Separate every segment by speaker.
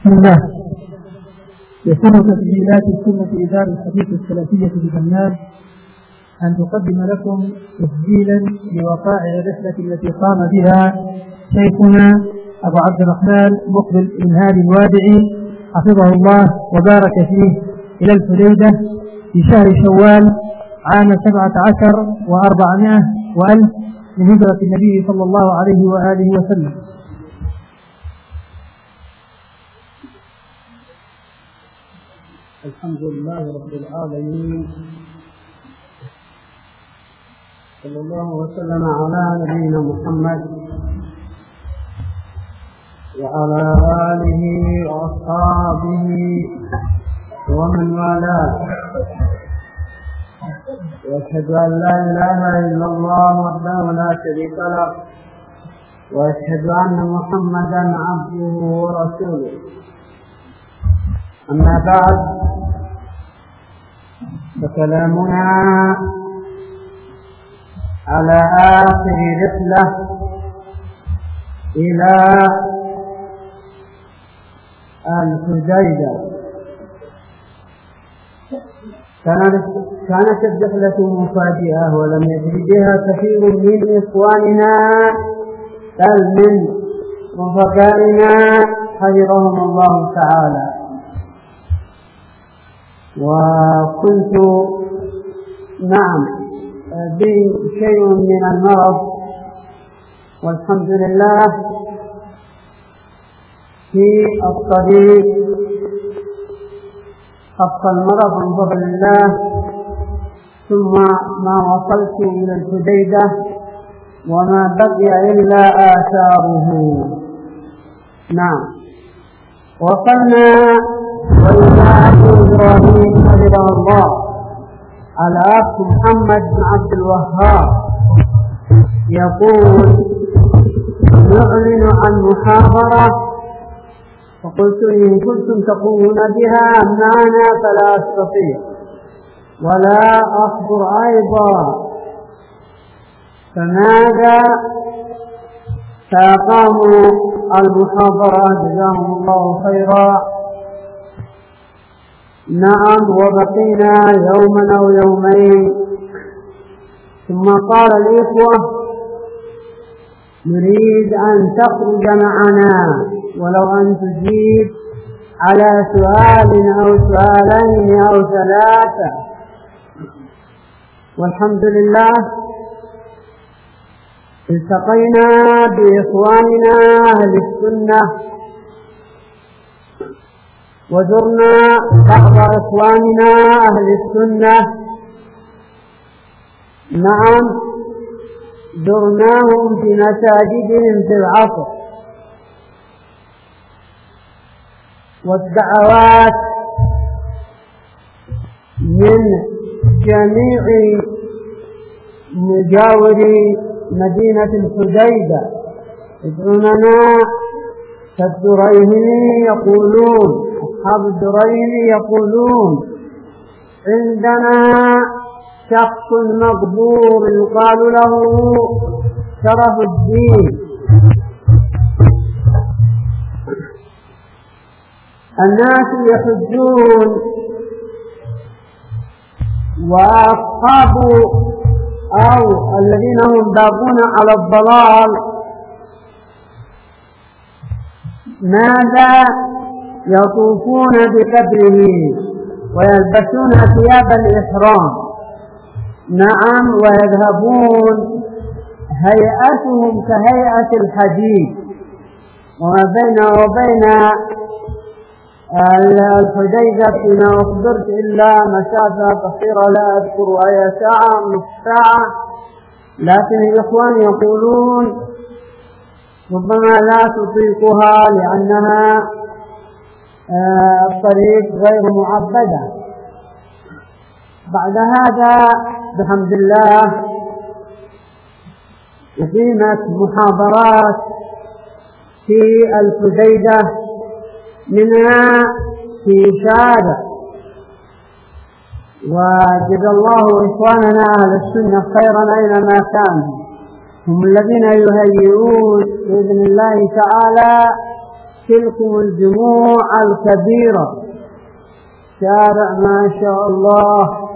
Speaker 1: بسم الله. يسر تسجيلات السنة إدارة الحديث السلفية بجنان أن تقدم لكم تسجيلا لوقائع الرحلة التي قام بها شيخنا أبو عبد الرحمن مقبل بن هادي الوادعي حفظه الله وبارك فيه إلى الحديدة في شهر شوال عام 17 و400 وألف من هجرة النبي صلى الله عليه وآله وسلم.
Speaker 2: الحمد لله رب العالمين، صلى الله وسلم على نبينا محمد وعلى آله وأصحابه ومن والاه، وأشهد أن لا إله إلا الله وحده لا شريك له، وأشهد أن محمدا عبده ورسوله. أما بعد، فكلامنا على آخر رحلة إلى الحديدة. كانت الرحلة مفاجئة ولم يدري بها كثير من إخواننا بل من رفقائنا حفظهم الله تعالى. وكنت بشيء من المرض، والحمد لله في الطريق خف المرض من فضل الله، ثم ما وصلت إلى الحديدة وما بقي إلا آثاره. وصلنا وإلى إبراهيم حفظه الله الأخ محمد بن عبد الوهاب يقول: نعلن عن محاضرة، فقلت: إن كنتم تقومون بها معنا فلا أستطيع ولا أصبر أيضا. فماذا؟ فأقاموا المحاضرة جزاهم الله خيرا. وبقينا يوما أو يومين، ثم قال الإخوة: نريد أن تخرج معنا ولو أن تجيب على سؤال أو سؤالين أو ثلاثة. والحمد لله التقينا بإخواننا أهل السنة، وزرنا بعض إخواننا أهل السنة. زرناهم في مساجدهم في العصر، والدعوات من جميع مجاوري مدينة الحديدة يدعوننا. كالدريهمي يقولون، أصحاب الدريهمي يقولون: عندنا شخص مقبور يقال له شرف الدين. الناس يحجون، وأصحاب أو الذين هم باقون على الضلال ماذا؟ يطوفون بقبره ويلبسون ثياب الإحرام، ويذهبون هيئتهم كهيئة الحديد. وما بين وبين الحديدة فيما أخبرت إلا مسافة قصيرة، لا أذكر أي ساعة نصف ساعة، لكن الإخوان يقولون ربما لا تطيقها لأنها الطريق غير معبدة. بعد هذا بحمد الله أقيمت محاضرات في الحديدة، منها في شارع، وجزا الله إخواننا أهل السنة خيرا أينما كانوا، هم الذين يهيئون بإذن الله تعالى تلكم الجموع الكبيرة، شارع ما شاء الله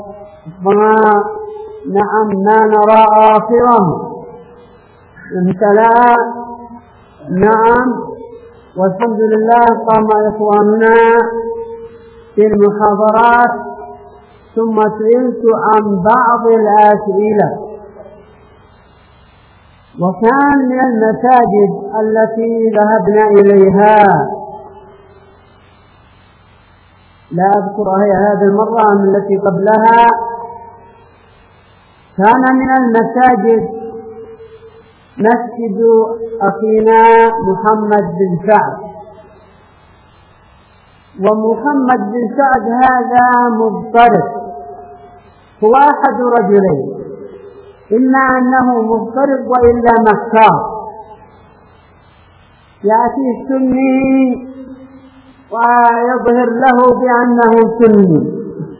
Speaker 2: ما نرى آخره امتلأ. والحمد لله قام إخواننا في المحاضرات، ثم سئلت عن بعض الأسئلة. وكان من المساجد التي ذهبنا إليها، لا أذكر هذه المرة من التي قبلها، كان من المساجد مسجد أخينا محمد بن سعد. ومحمد بن سعد هذا مضطرب، هو أحد رجلين، إما أنه مضطرب وإلا مكار. يأتي السني ويظهر له بأنه سني،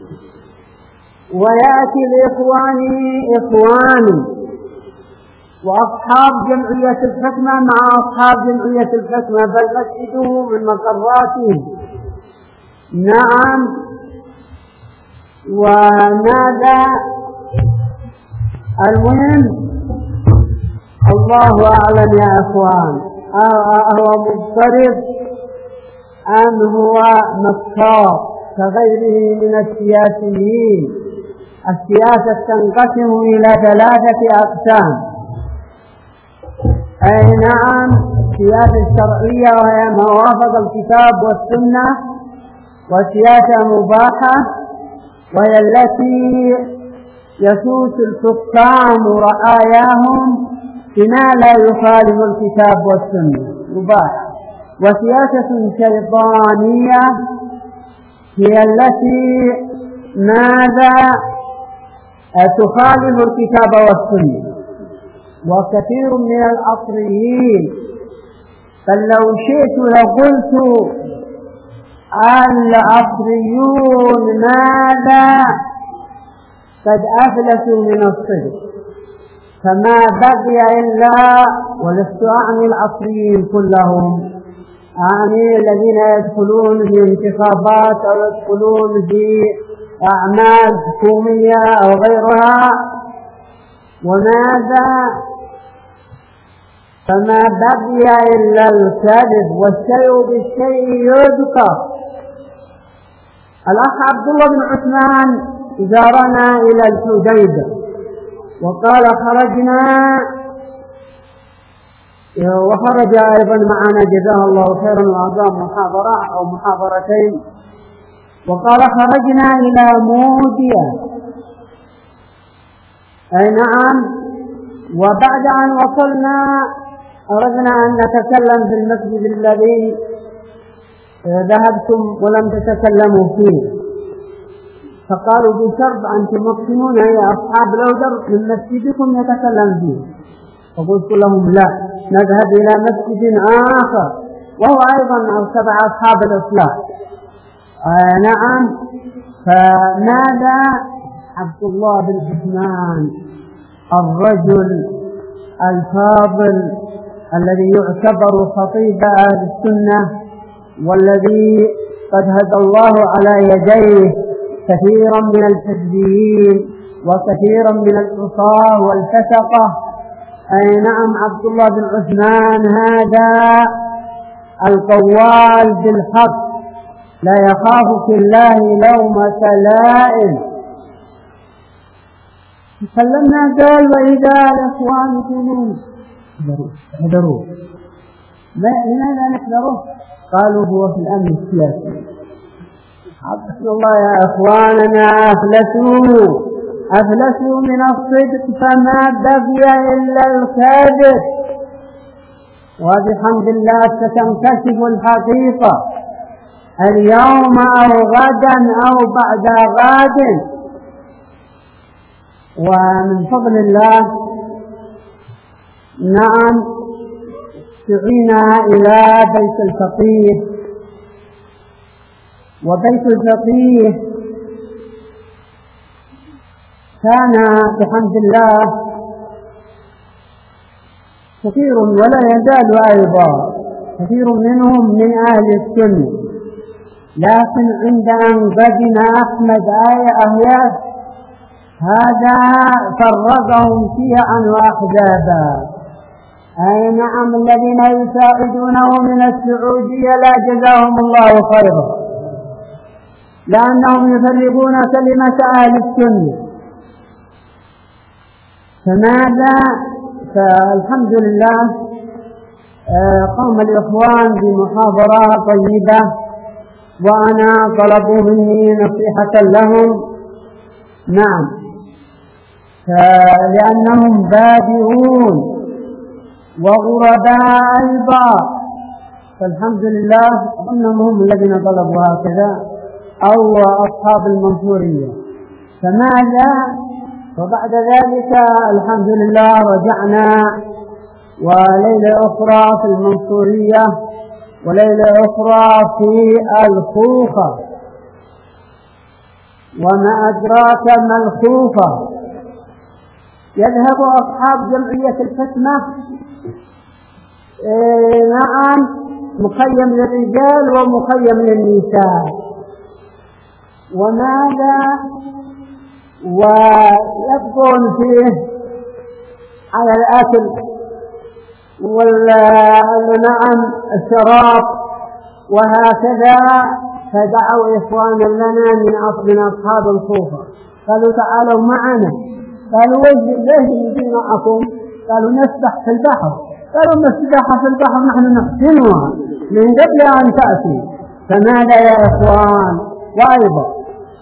Speaker 2: ويأتي الإخواني إخواني، وأصحاب جمعية الحكمة مع أصحاب جمعية الحكمة، بل مسجده من مقراتهم. وماذا المهم الله أعلم يا أخوان، هو مضطرب أم هو مكار كغيره من السياسيين؟ السياسة تنقسم إلى 3 أقسام. أي نعم، السياسة الشرعية وهي ما وافق الكتاب والسنة، وسياسة مباحة وهي التي يسوس الحكام رعاياهم بما لا يخالف الكتاب والسنة مباحة. وسياسة شيطانية هي التي تخالف الكتاب والسنة. وكثير من الأصليين، بل لو شئت لقلت الأصليون قد أفلسوا من الصدق، فما بقي إلا، ولست أعني الأصليين كلهم، أعني الذين يدخلون في انتخابات أو يدخلون في أعمال حكومية أو غيرها. فما بقي إلا الكذب، والشيء بالشيء يذكر. الأخ عبد الله بن عثمان زارنا إلى الحديبة وقال خرجنا، وخرج أيضا معنا جزاه الله خيرا وأعطاه محاضرة أو محاضرتين، وقال خرجنا إلى موديا. أي نعم. وبعد أن وصلنا أردنا أن نتكلم في المسجد الذي ذهبتم ولم تتكلموا فيه، فقالوا بشرط أن تمكنون يا أصحاب الأودر من مسجدكم يتكلم فيه. فقلت لهم لا، نذهب إلى مسجد آخر وهو أيضا تبع أصحاب الإصلاح. نعم. فماذا عبد الله بن عثمان الرجل الفاضل الذي يعتبر خطيب أهل السنة، والذي قد هدى الله على يديه كثيرا من الحزبيين وكثيرا من العصاة والفسقة. أي نعم، عبد الله بن عثمان هذا القوال بالحق، لا يخاف في الله لومة لائم. تكلمنا قال وإذا الإخوان يقولون احذروا. لماذا نحذره؟ قالوا هو في الأمن السياسي. عبد الله يا إخواننا أفلسوا من الصدق، فما بقي إلا الكاذب. وبحمد الله ستنكشف الحقيقة اليوم أو غدا أو بعد غد. ومن فضل الله نعم دعينا إلى بيت الفقيه، وبيت الفقيه كان بحمد الله كثير ولا يزال أيضا كثير منهم من أهل السنة، لكن عند أنقذنا أحمد أهياس هذا فرقهم شيعا وأحزابا. أي نعم، الذين يساعدونه من السعودية لا جزاهم الله خيرا، لأنهم يفرقون كلمة أهل السنة. فماذا؟ فالحمد لله قام الإخوان بمحاضرة طيبة، وأنا طلبوا مني نصيحة لهم. نعم، لأنهم بادئون وغرباء أيضا، فالحمد لله أنهم هم الذين طلبوا هكذا، أو أصحاب المنصورية. فماذا؟ وبعد ذلك الحمد لله رجعنا، وليلة أخرى في المنصورية، وليلة أخرى في الخوخة. وما أدراك ما الخوخة؟ يذهب أصحاب جمعية الحكمة نعم، مخيم للرجال ومخيم للنساء. وماذا؟ ويبقون فيه على الأكل نعم الشراب وهكذا. فدعوا إخوانا لنا من أصحاب الخوخة، قالوا تعالوا معنا. قالوا ليش نجي معكم؟ قالوا نسبح في البحر. قالوا السباحة في البحر نحن نحسنها من قبل أن تأتي. فماذا يا إخوان؟ وأيضا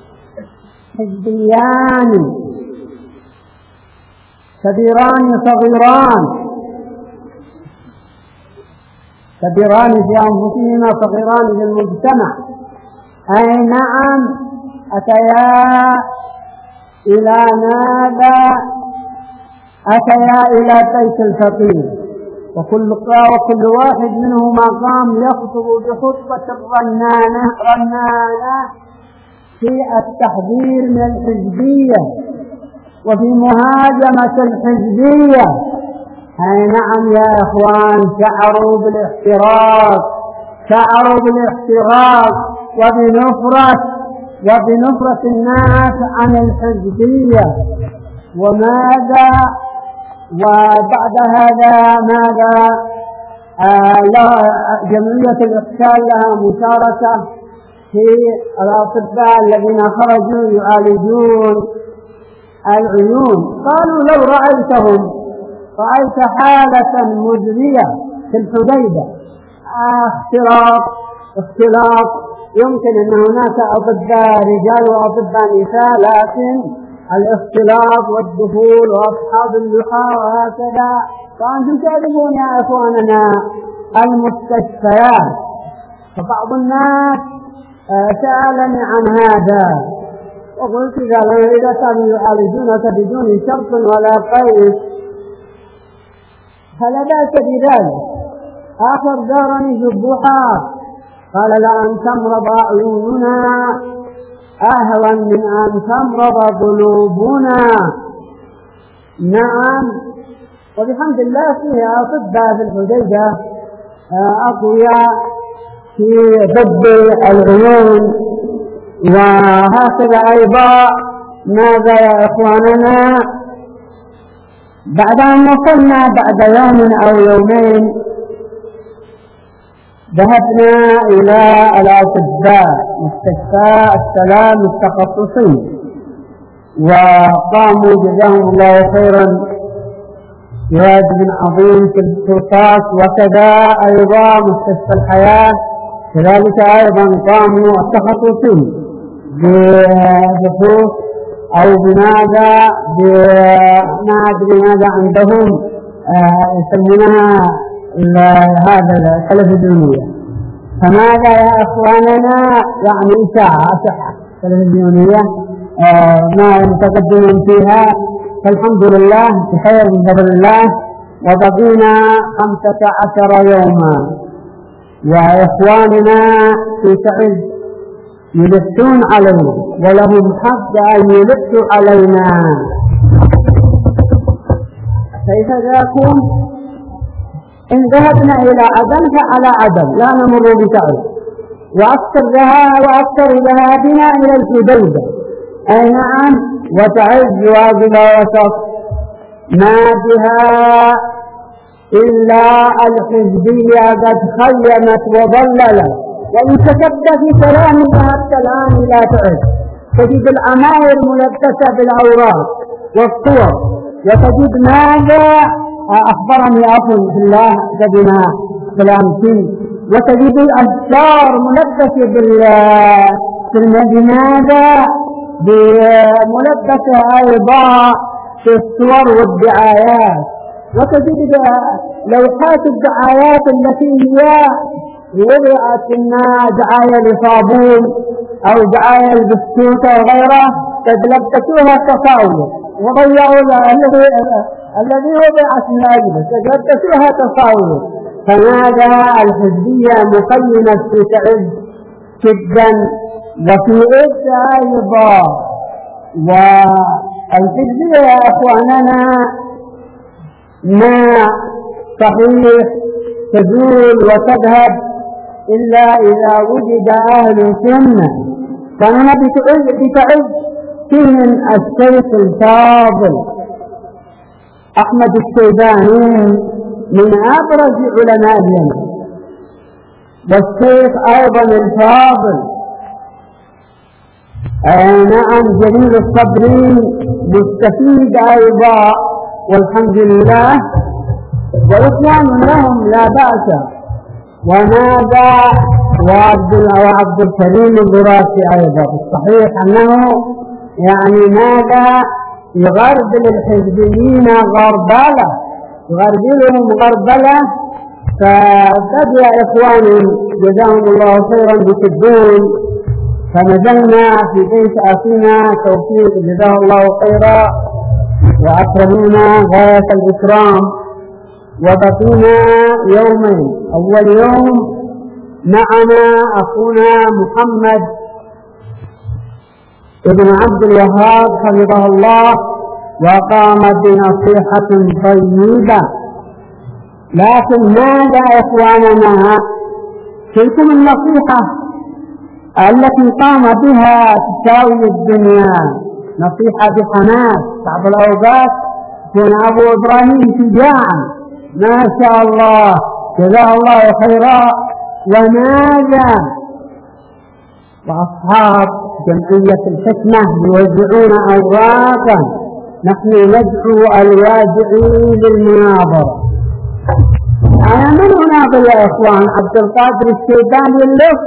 Speaker 2: حزبيان كبيران صغيران، كبيران في أنفسهما صغيران في المجتمع. أي نعم، أتيا إلى ماذا؟ أتيا إلى بيت الفقير، وكل واحد منهما قام يخطب بخطبة رنانة في التحذير من الحزبية وفي مهاجمة الحزبية. أي نعم يا إخوان، شعروا بالاحتراق وبنفرة الناس عن الحزبية. وماذا؟ وبعد هذا ماذا؟ جمعية الإحسان لها مشاركة في الأطباء الذين خرجوا يعالجون العيون. قالوا لو رأيت حالة مزرية في الحديدة، اختلاط، يمكن أن هناك أطباء رجال وأطباء نساء، لكن الاختلاط والدخول وأصحاب اللقاء وهكذا. فأنتم تعرفون يا إخواننا المستشفيات. فبعض الناس سألني عن هذا، وقلت إذا كانوا يعالجونك بدون شرط ولا قيد فلا بأس بذلك. آخر دارني جبوحات، قال لأن تمرض عيوننا أهون من أن تمرض قلوبنا. نعم، وبحمد الله فيها أطباء في الحديدة أقوياء في ضد العيون. وهكذا أيضا ماذا يا إخواننا؟ بعد أن وصلنا بعد يوم أو يومين ذهبنا إلى الأطباء مستشفى السلام التخصصي، وقاموا جزاهم الله خيرا بواجب عظيم في الخصوصات. وكذا أيضا مستشفى الحياة كذلك أيضا قاموا التخصصي بخصوص أو بماذا ما أدري ماذا عندهم يسمونها هذا التلفزيونية. فماذا يا إخواننا؟ يعني إشاعة تلفزيونية ما يتقدمون فيها. فالحمد لله بخير من فضل الله. وبقينا 15 يوما، وإخواننا في تعز يلفون علينا، ولهم حق أن يلفوا علينا. كيف ذاكم؟ إن ذهبنا إلى عدن فعلى عدن لا نمر بتعز، وأكثر ذهابنا إلى الحديبة. أي نعم، وتعز واجبة وسط ما بها إلا الحزبية قد خيمت وضللت. وإن كتبت في كلامها حتى الآن لا تعز، تجد العماير ملبسة بالأوراق والصور، وتجد ماذا أخبرني أخي في الله جدنا بالأمسين، وتجد الأشجار ملبسة ماذا ملبسة أيضا في الصور والدعايات، وتجد لوحات الدعايات التي هي وضعت إنها دعاية لصابون أو دعاية للبسكوت وغيره، قد لبسوها تصاوير وضيعوا الذي وضعت من أجله، قد لبسوها تصاوير. فماذا الحزبية مقيمة في تعز جدا وفي عز أيضا. والحزبية يا أخواننا ما صحيح تزول وتذهب إلا إذا وجد أهل سنة. فأنا بتعز فيهم الشيخ الفاضل أحمد الشيباني من أبرز علماء اليمن، والشيخ أيضا الفاضل نعم جليل الصبري مستفيد أيضا والحمد لله، وإخوان لهم لا بأس. وماذا وعبد الكريم الدراسي أيضا الصحيح أنه يعني ماذا يغربل الحزبيين غربلة، يغربلهم غربلة. فبدأ إخواني جزاهم الله خيرا بسبون، فنزلنا في بيت أخينا توفيق جزاه الله خيرا وأكرمونا غاية الإكرام، وبقينا يومين. أول يوم معنا أخونا محمد ابن عبد الوهاب حفظه الله، وقام بنصيحة طيبة. لكن ماذا إخواننا تلكم النصيحة التي قام بها تساوي الدنيا، نصيحة بحماس. بعض الأوقات كان أبو إبراهيم شجاعا ما شاء الله جزاه الله خيرا. وماذا وأصحاب جمعية الحكمة يوزعون أوراقا، نحن ندعو الواجعين للمناظرة. أنا من أناظر يا إخوان؟ عبد القادر الشيباني اللف؟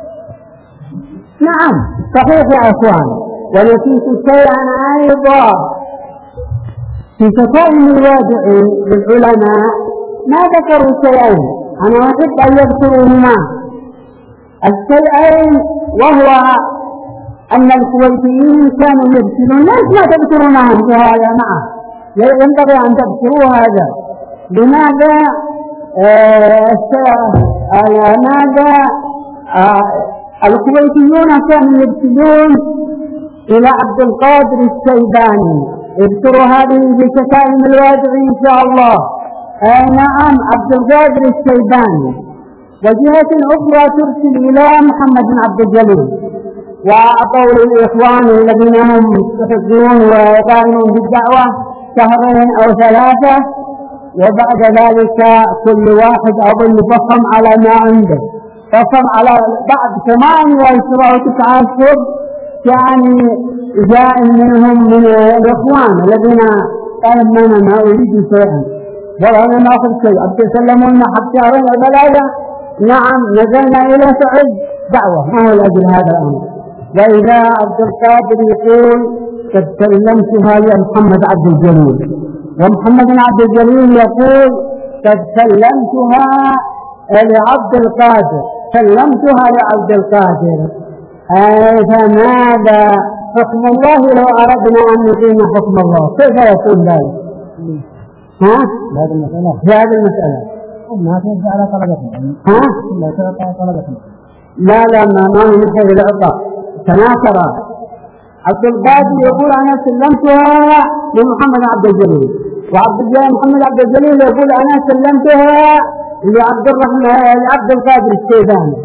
Speaker 2: نعم صحيح يا إخوان. ونسيت شيئا أيضا في شتائم الواجعين للعلماء، ما ذكروا شيئين أنا أحب أن يذكروهما. الشيئين وهو أن الكويتيين كانوا يرسلون. ليش ما تذكرونها بهذا يا جماعة؟ ينبغي أن تذكروا هذا. لماذا الكويتيون كانوا يرسلون إلى عبد القادر الشيباني؟ اذكروا هذه بشتائم الواجع إن شاء الله. نعم عبد القادر الشيباني. وجهة أخرى ترسل إلى محمد بن عبد الجليل، وأعطوا للإخوان الذين هم يستحقون ويقامون بالدعوة شهرين أو ثلاثة، وبعد ذلك كل واحد أظن فصم على ما عنده، فصم على بعد 8 أو 9 أشهر يعني جاء منهم من الإخوان الذين قالوا ما أريد شيئا ولا أنا ما أخذ شيء، أبتسلموا لنا حتى شهرين أو 3. نعم نزلنا إلى سعود دعوة، ما هو لأجل هذا الأمر. وإذا عبد القادر يقول قد سلمتها لمحمد عبد الجليل، ومحمد بن عبد الجليل يقول قد سلمتها لعبد القادر، سلمتها لعبد القادر. فماذا حكم الله لو أردنا أن نقيم حكم الله؟ كيف يكون ذلك؟ هذه المسألة
Speaker 1: ما تنزع على طلبتهم. لا تعطى طلبتهم.
Speaker 2: لا ما هو مثل العطاء. تناكر عبد القادر يقول أنا سلمتها لمحمد عبد الجليل، وعبد الله محمد عبد الجليل يقول أنا سلمتها لعبد الرحمن لعبد القادر الشيباني.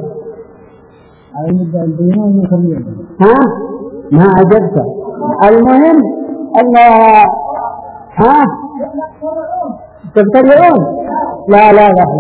Speaker 2: ها ما عجبت. المهم أن تبتدئون لا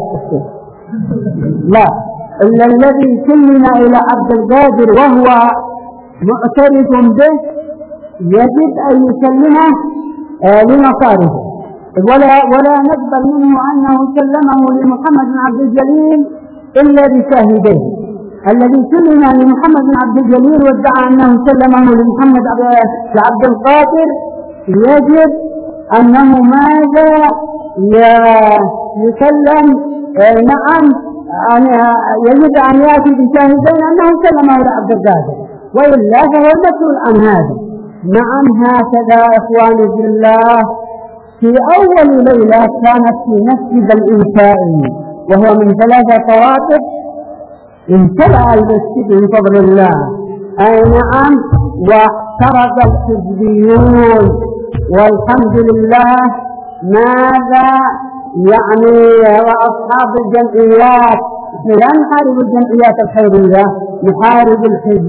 Speaker 2: إلا الذي سلم إلى عبد القادر وهو معترف به يجب أن يسلمه لنصاره، ولا نقبل منه أنه سلمه لمحمد بن عبد الجليل إلا بشاهديه. الذي سلم لمحمد بن عبد الجليل وادعى أنه سلمه لمحمد عبد القادر يجب أنه ماذا يسلم؟ نعم يجب أن يأتي بشاهدين أنه سلمه لعبد القادر، وإلا فهو مسؤول عن هذا. نعم هكذا إخواني في الله في أول ليلة كانت في مسجد الإنشائي وهو من 3 طوائف امتلأ المسجد بفضل الله. أي نعم واحترق الحزبيون والحمد لله. ماذا يعني وأصحاب الجمعيات لا نحارب الجمعيات الخيرية، نحارب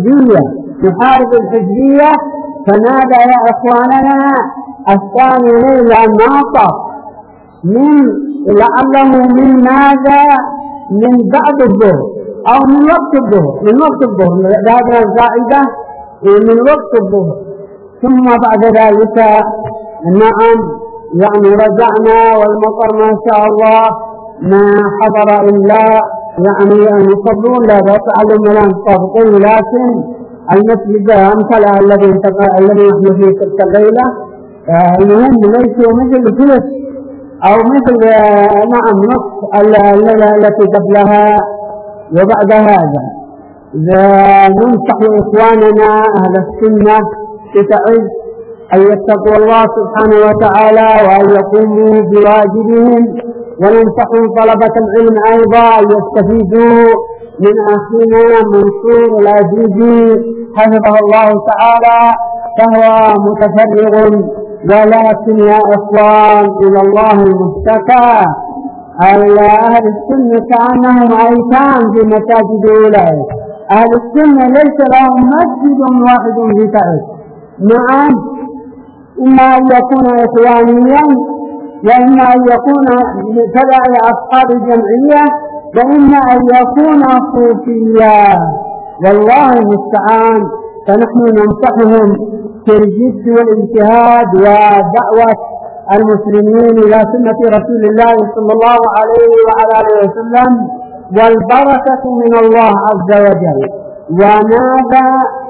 Speaker 2: الحزبية. فماذا يا إخواننا الثاني ليلة ناطق من لعله من ماذا من بعد الظهر أو من وقت الظهر هذه الزائدة من وقت الظهر. ثم بعد ذلك نعم يعني رجعنا والمطر ما شاء الله ما حضر إلا يعني أن يصلون لا تعلم الآن صادقين، لكن المسجد امثل الذي نحن فيه تلك الليلة. المهم ليسوا مثل ثلث أو مثل نعم نصف الليلة التي قبلها. وبعد هذا ننصح إخواننا أهل السنة بتعز أن يتقوا الله سبحانه وتعالى وأن يقوموا بواجبهم، وننصح طلبة العلم أيضا أن يستفيدوا من أخينا منصور العزيزي حفظه الله تعالى، فهو متفرغ. ولكن يا إخوان إلى الله المشتكى. أهل السنة كأنهم أيتام في مساجد أولئك. أهل السنة ليس لهم مسجد واحد في تعز. نعم إما أن يكون إخوانيا، وإما أن يكون تبع أصحاب الجمعية، وإما أن يكون صوفيا، والله المستعان. فنحن ننصحهم في الجد والاجتهاد ودعوة المسلمين إلى سنة رسول الله صلى الله عليه وعلى آله وسلم، والبركة من الله عز وجل. وماذا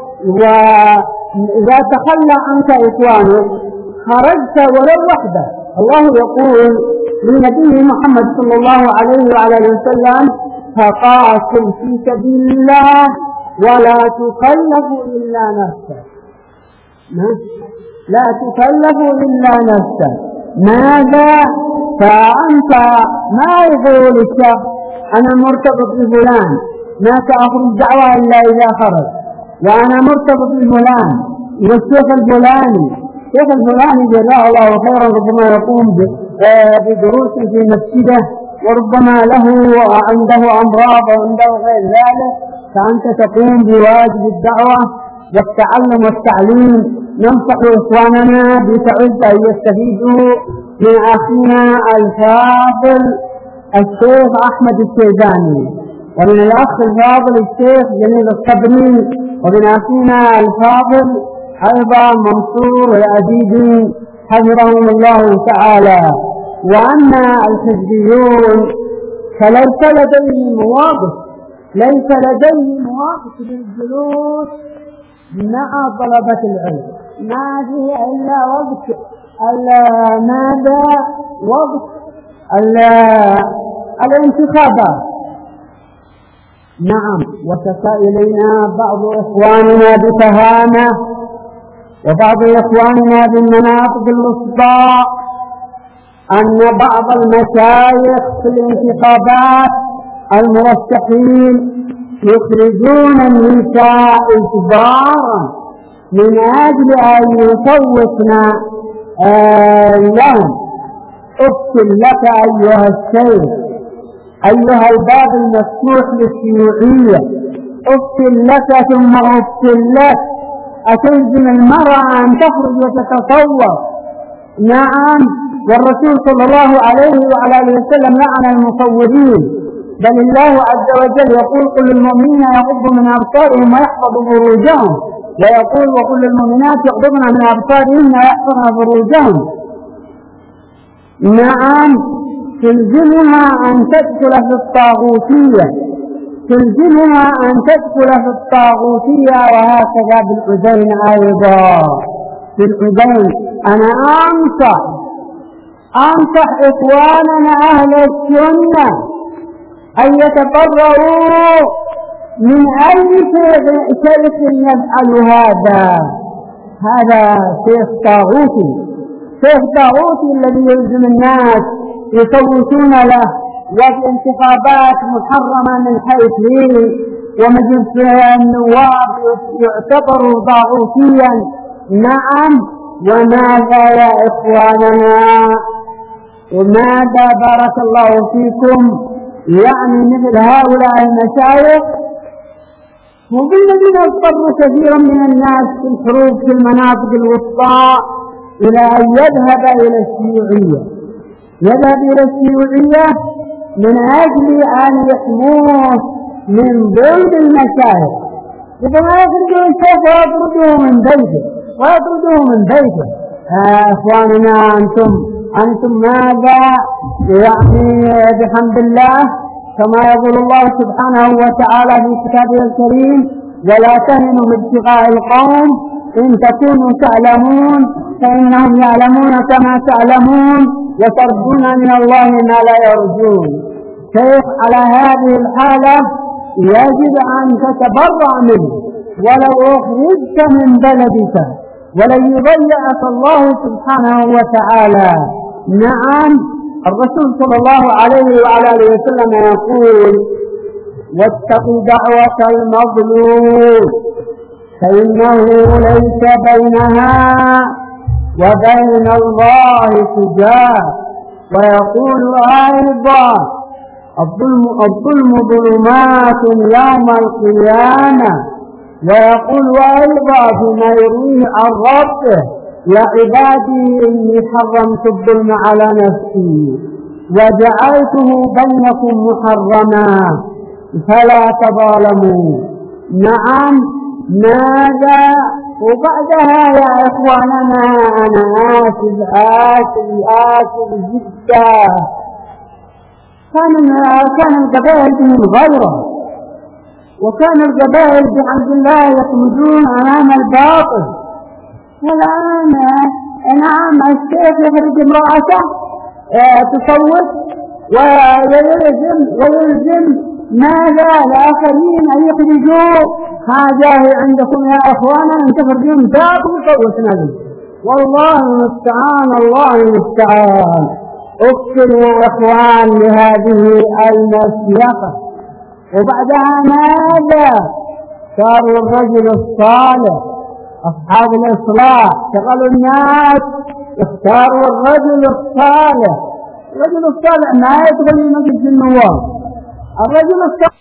Speaker 2: وإذا تخلى عنك إخوانك خرجت ولو وحده. الله يقول لنبيه محمد صلى الله عليه وعلى آله وسلم: فقاتل في سبيل الله ولا تكلف إلا نفسك. لا تكلف إلا نفسك. ماذا؟ فأنت ما يقول الشخص أنا مرتبط بفلان ما سأخرج دعوة إلا إذا خرج، وأنا مرتبط بفلان والشيخ الفلاني جزاه الله خيرا ربما يقوم بدروس في مسجده، وربما له عنده أمراض وعنده غير ذلك، فأنت تقوم بواجب الدعوة والتعلم والتعليم. ننصح إخواننا بتعز أن يستفيدوا من أخينا الفاضل الشيخ أحمد الشيباني، ومن الأخ الفاضل الشيخ جميل الصبري، ومن أخينا الفاضل أيضا منصور العزيزي حفظهم الله تعالى. وأما الحزبيون فليس لديهم مواقف للجلوس مع طلبة العلم. ما فيه إلا وقت الانتخابات. نعم، وشكا إلينا بعض إخواننا بتهامة وبعض إخواننا بالمناطق الوسطى أن بعض المشايخ في الانتخابات المرشحين يخرجون النساء إجبارا من أجل أن يسوقن لهم. اقتل لك أيها الشيخ، أيها الباب المفتوح للشيوعية، اقتل لك ثم اقتل لك. أتلزم المرأة أن تخرج وتتصور؟ نعم، والرسول صلى الله عليه وعلى آله وسلم لعن المصورين، بل الله عز وجل يقول كل المؤمنين يغضوا من أبصارهم ويحفظوا فروجهم، ويقول وكل المؤمنات يغضبن من أبصارهن ويحفظن فروجهم. نعم، تلزمها أن تدخل في الطاغوتية، تلزمها أن تدخل في الطاغوتية. وهكذا بالأذين أيضا، بالأذين. أنا أنصح إخواننا أهل السنة أن يتبرؤوا من أي شيخ يفعل هذا شيخ طاغوتي الذي يلزم الناس يصوتون له، وفي انتخابات محرمة من حيث ومجلس النواب يعتبر طاغوتيا. نعم، وماذا يا إخواننا، وماذا بارك الله فيكم يعني مثل هؤلاء المشايخ هم الذين اضطروا كثيرا من الناس في الحروب في المناطق الوسطى إلى أن يذهب إلى الشيوعية من أجل أن يحموه من ظلم المشايخ. إذا ما يخرجوا الشيخ ويطردوه من بيته. أخواننا أنتم ماذا يعني بحمد الله كما يقول الله سبحانه وتعالى في كتابه الكريم: ولا تهنوا بابتغاء القوم إن تكونوا تعلمون فإنهم يعلمون كما تعلمون وترجون من الله ما لا يرجون. كيف على هذه الحالة يجب أن تتبرأ منه ولو أخرجت من بلدك ولن يضيعك الله سبحانه وتعالى. نعم، الرسول صلى الله عليه وعلى آله وسلم يقول: واتق دعوة المظلوم فإنه ليس بينها وبين الله حجاب. ويقول أيضا: الظلم ظلمات يوم القيامة. ويقول أيضا فيما يرويه عن ربه: يا عبادي إني حرمت الظلم على نفسي وجعلته بينكم محرما فلا تظالموا. نعم، ماذا وبعدها يا إخواننا؟ أنا آسف جدا. كان القبائل من غيره، وكان القبائل بحمد الله يخرجون أمام الباطل. والآن نعم، الشيخ يخرج امرأته تصوت ويلزم ماذا الآخرين أن يخرجوا. هذا عندكم يا أخوانا أن تخرجون باب وصوتنا به. والله المستعان، الله المستعان. اقتلوا إخوان لهذه المسيقة. وبعدها ماذا؟ صاروا الرجل الصالح أصحاب الإصلاح شغلوا الناس، اختاروا الرجل الصالح. الرجل الصالح ما يدخل في مجلس النواب. الرجل الصالح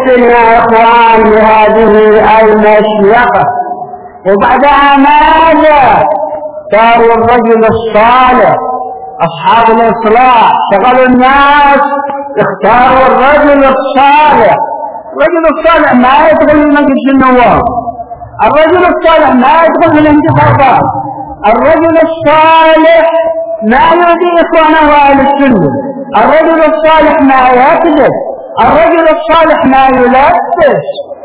Speaker 2: نحسن يا إخوان لهذه المشيخة. وبعدها ماذا؟ صاروا الرجل الصالح، أصحاب الإصلاح شغلوا الناس، اختاروا الرجل الصالح. الرجل الصالح ما يدخل مجلس النواب، الرجل الصالح ما يدخل في الانتخابات، الرجل الصالح ما يؤذي إخوانه أهل السنة، الرجل الصالح ما يكذب، الرجل الصالح ما يلبس.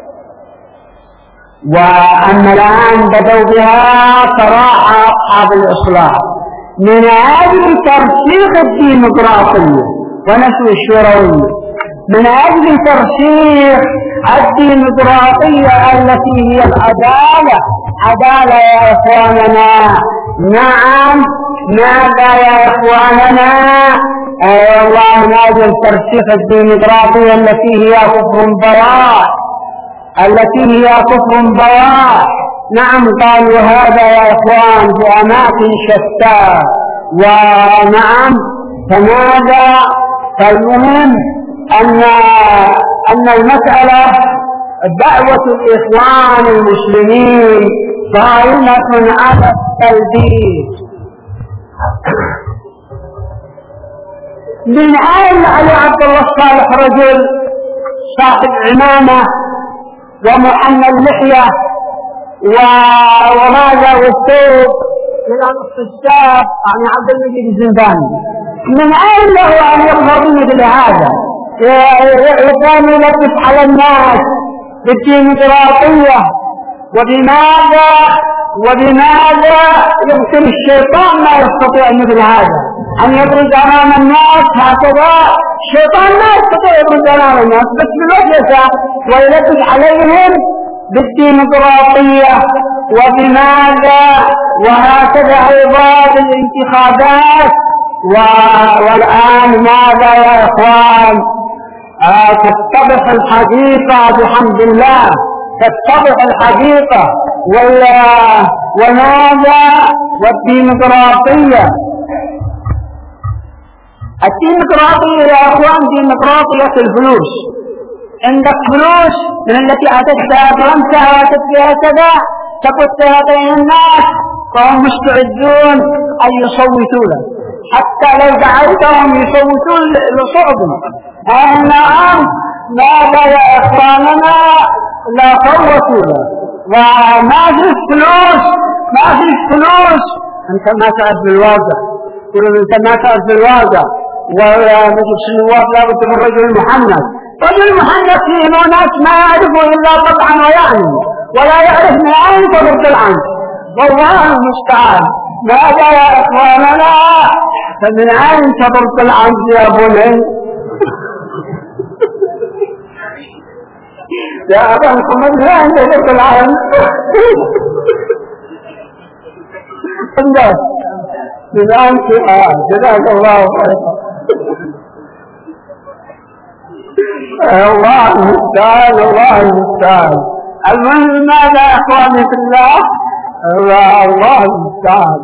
Speaker 2: وأما الآن بدأوا بها صراحة أصحاب الإصلاح من أجل ترسيخ الديمقراطية ونسو الشوروية، من أجل ترسيخ الديمقراطية التي هي العدالة. عدالة يا إخواننا، نعم، ماذا يا إخواننا؟ والله من أجل ترسيخ الديمقراطية التي هي كفر بواح، التي هي كفر بواح. نعم، قالوا هذا يا إخوان في أماكن شتى. ونعم، فماذا؟ فالمهم أن المسألة دعوة الإخوان المسلمين قائمة على التلبيس. من أين علي عبد الله الصالح رجل صاحب عمامة ومحنى اللحية وماذا والثوب إلى نصف الساق، يعني عبد المجيد الزنداني، من أين له أن يظهر مثل هذا؟ يقوم يلبس على الناس بالديمقراطية. وبماذا يمكن الشيطان ما يستطيع مثل هذا أن يبرز أمام الناس هكذا؟ الشيطان ما يستطيع يبرز أمام الناس بس بالوجهة ويلبس عليهم بالديمقراطية. وبماذا؟ وهكذا أيضا بالانتخابات. والآن ماذا يا إخوان؟ تتضح الحقيقة بحمد الله، تتضح الحقيقة. وماذا؟ والديمقراطية. الديمقراطية يا أخوان ديمقراطية الفلوس. عندك فلوس من التي أتت بها فرنسا وأتت بها كذا، تقصها بين الناس فهم مستعدون أن يصوتوا له، حتى لو دعوتهم يصوتون لصعبهم. نعم، ماذا يا إخواننا؟ لا صوتوا له. وما في فلوس، ما في فلوس. أنت ما تعرف بالواقع، يقولون أنت ما تعرف بالواقع. ومجلس النواب لا بد من رجل محنك. رجل محنك فيه ناس ما يعرفه إلا طبعا ويعني، ولا يعرف من أين تضرب العنف. والله المستعان. ماذا يا إخواننا؟ فمن أين تضرب العنف يا بني؟ يا أبا محمد من أين تضرب العنف؟ من أين جزاك الله خيرا. الله المستعان، الله المستعان. المهم ماذا يا اخواني في الله؟ الله المستعان.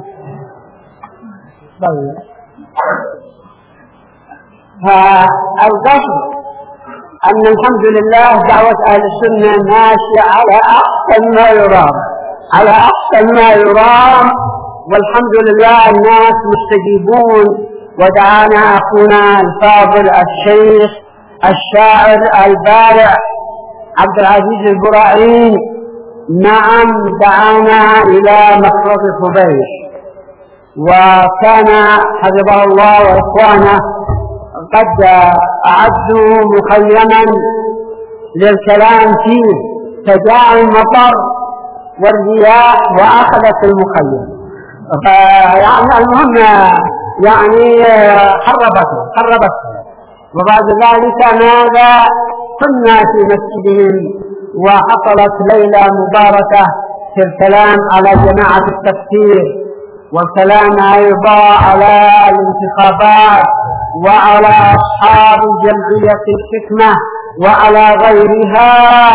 Speaker 2: فالقصد ان الحمد لله دعوة اهل السنة ماشية على احسن ما يرام، على احسن ما يرام، والحمد لله الناس مستجيبون. ودعانا اخونا الفاضل الشيخ الشاعر البارع عبد العزيز البراعين، نعم، دعانا إلى مخرج خبيش، وكان حفظه الله وإخوانه قد أعدوا مخيما للكلام فيه، فجاء المطر والرياح وأخذت المخيم. يعني المهم يعني خربته. وبعد ذلك ماذا؟ كنا في مسجدهم وحصلت ليلة مباركة في الكلام على جماعة التفسير، والكلام أيضا على الانتخابات وعلى أصحاب جمعية الحكمة وعلى غيرها.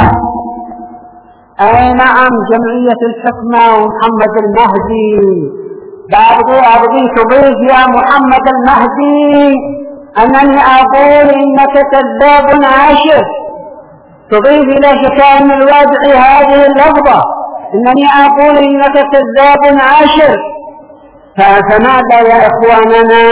Speaker 2: أي نعم، جمعية الحكمة ومحمد المهدي. أبغي تضيف يا محمد المهدي أنني أقول إنك كذاب عاشر، تضيف إلى شتائم الوادع هذه اللفظة إنني أقول إنك كذاب عاشر. فماذا يا إخواننا؟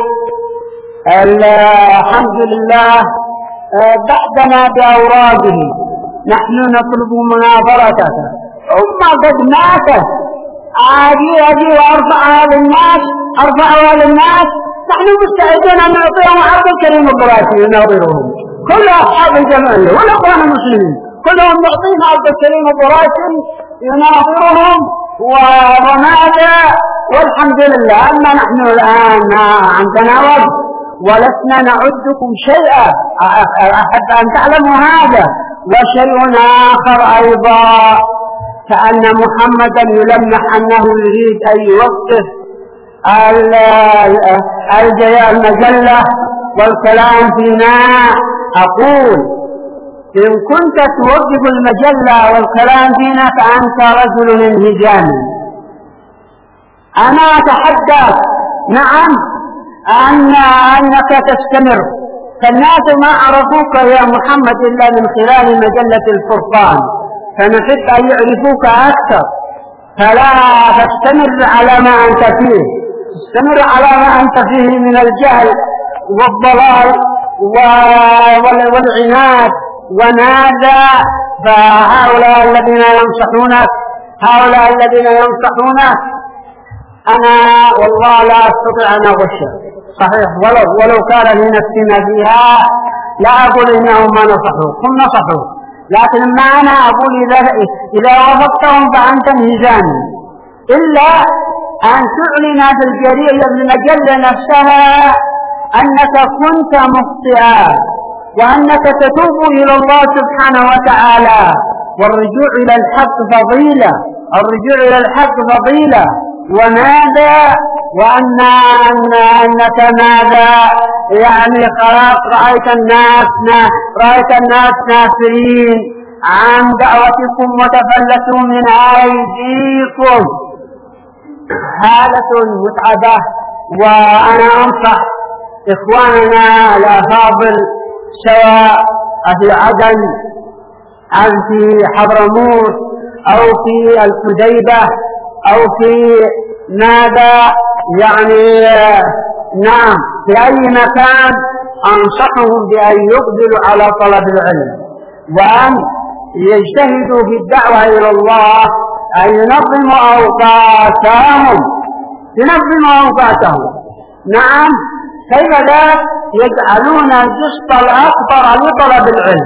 Speaker 2: الحمد لله بعدنا بأوراده نحن نطلب مناظرتك، قد ماتت أجي وأرفعها للناس. نحن مستعدون أن نعطيهم عبد الكريم القراشي يناظرهم، كل أصحاب الجمعية والأخوان المسلمين كلهم نعطيهم عبد الكريم القراشي يناظرهم وماذا. والحمد لله أن نحن الآن عندنا وقت ولسنا نعدكم شيئا، أحب أن تعلموا هذا. وشيء آخر أيضا، كأن محمدا يلمح أنه يريد أن يوقف المجلة والكلام فينا. أقول إن كنت توقف المجلة والكلام فينا فأنت رجل انهزامي. أنا أتحدث نعم أنك تستمر، فالناس ما عرفوك يا محمد إلا من خلال مجلة الفرقان، فنحب أن يعرفوك أكثر. فلا تستمر على ما أنت فيه، استمر على ما أنت فيه من الجهل والضلال والعناد ونادى. فهؤلاء الذين ينصحونك أنا والله لا أستطيع أن أغشه، صحيح ولو كان لنفسي ما فيها لا أقول إنهم ما نصحوا، هم نصحوا، لكن ما أنا أقول إذا وافقتهم فأنت انهزامي، إلا أن تعلن في الجريدة المجلة نفسها أنك كنت مخطئا وأنك تتوب إلى الله سبحانه وتعالى. والرجوع إلى الحق فضيلة، وماذا أنك ماذا يعني خلاص رأيت الناس نافرين عن دعوتكم وتفلتوا من أيديكم. حالة متعبة. وأنا أنصح إخواننا الأفاضل سواء في عدن أو في حضرموت أو في الحديبة أو في ماذا يعني نعم في أي مكان، أنصحهم بأن يقبلوا على طلب العلم وأن يجتهدوا في الدعوة إلى الله، أن ينظموا أوقاتهم. نعم كيف لا يجعلون الجسط الأكبر لطلب العلم.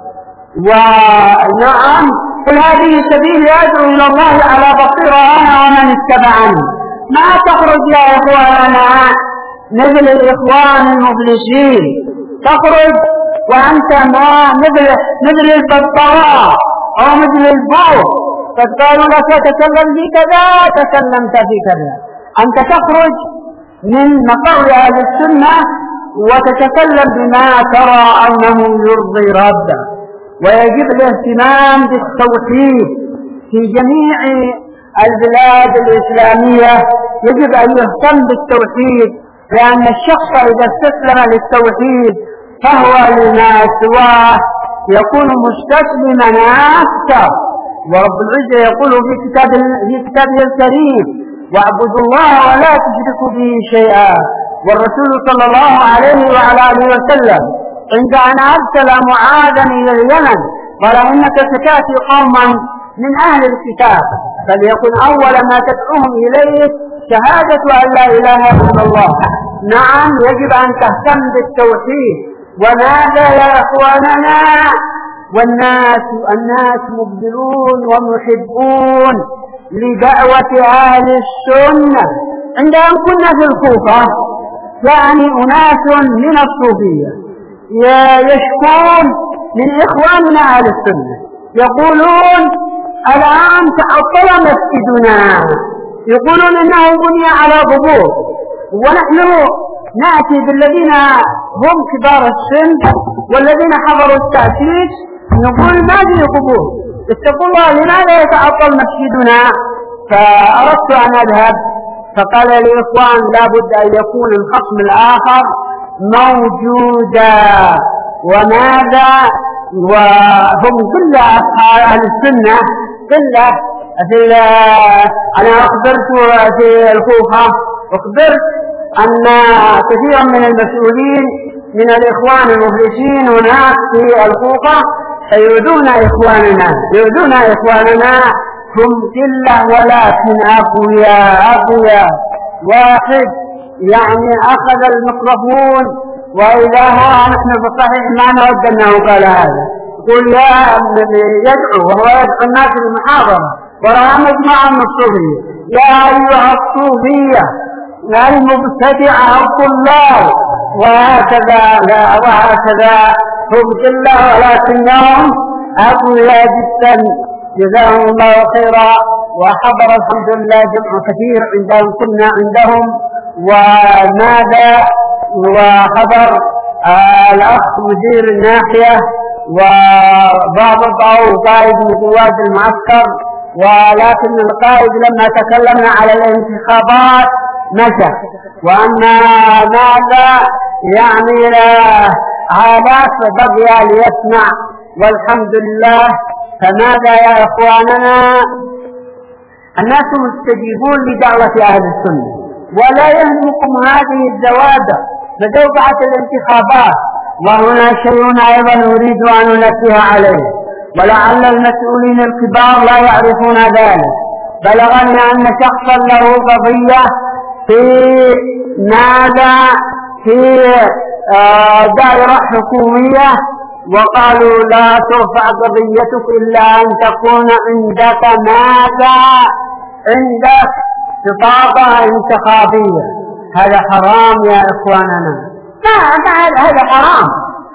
Speaker 2: ونعم قل هذه سبيلي أدعو إلى الله على بصيرة أنا ومن اتبعني. ما تخرج يا إخواننا مثل الإخوان المفلسين، تخرج وأنت ما مثل البطراء أو مثل البوق، قد قالوا لك تكلم في كذا تكلمت في كذا. أنت تخرج من مقر أهل السنة وتتكلم بما ترى أنه يرضي ربك. ويجب الاهتمام بالتوحيد في جميع البلاد الإسلامية، يجب أن يهتم بالتوحيد، لأن الشخص إذا استسلم للتوحيد فهو لما سواه يكون مستسلما أكثر. ورب العزة يقول في كتابه الكريم واعبدوا الله ولا تشركوا به شيئا. والرسول صلى الله عليه وعلى آله وسلم عند أن أرسل معاذا إلى اليمن قال إنك ستأتي قوما من أهل الكتاب فليكن أول ما تدعوهم إليه شهادة أن لا إله إلا الله. نعم يجب أن تهتم بالتوحيد. وماذا يا إخواننا؟ والناس مقبلون ومحبون لدعوة أهل السنة. عند أن كنا في الكوفة يعني أناس من الصوفية يشكون من إخواننا أهل السنة يقولون الآن تعطل مسجدنا، يقولون إنه بني على قبور، ونحن نأتي بالذين هم كبار السن والذين حضروا التأسيس نقول ما في قبور، اتقوا الله لماذا يتعطل مسجدنا؟ فأردت أن أذهب فقال الإخوان لا بد أن يكون الخصم الآخر موجودا. وماذا وهم كل أهل السنة كله أنا أخبرت في الكوفة أخبرت أن كثيرا من المسؤولين من الإخوان المفلسين هناك في الكوفة يؤذون إخواننا هم كله ولكن أقوياء واحد يعني أخذ الميكروفون وإذا هو نحن بالصحيح ما نود أنه قال هذا يقول يدعو وهو يدعو الناس للمحاضرة ورأى مجموعة من الصوفية يا أيها الصوفية المبتدعة الطلاب وهكذا هم كله ولكنهم أقوياء جدا جزاهم الله خيرا. وحضر الحمد لله جمع كثير عندهم كنا عندهم وماذا وحضر الأخ مدير الناحية وضابط أو قائد من قوات المعسكر ولكن القائد لما تكلمنا على الانتخابات مشى وأن ماذا يعني آلاف بقي ليسمع والحمد لله. فماذا يا إخواننا الناس مستجيبون لدعوة أهل السنة ولا يهمكم هذه الزوادة فدوبعة الانتخابات. وهنا شيء أيضا نريد أن ننبه عليه ولعل المسؤولين الكبار لا يعرفون ذلك. بلغني أن شخصا له قضية في ماذا في دائرة حكومية وقالوا لا ترفع قضيتك إلا أن تكون عندك ماذا عندك بطاقة انتخابية. هذا حرام يا إخواننا هذا حرام.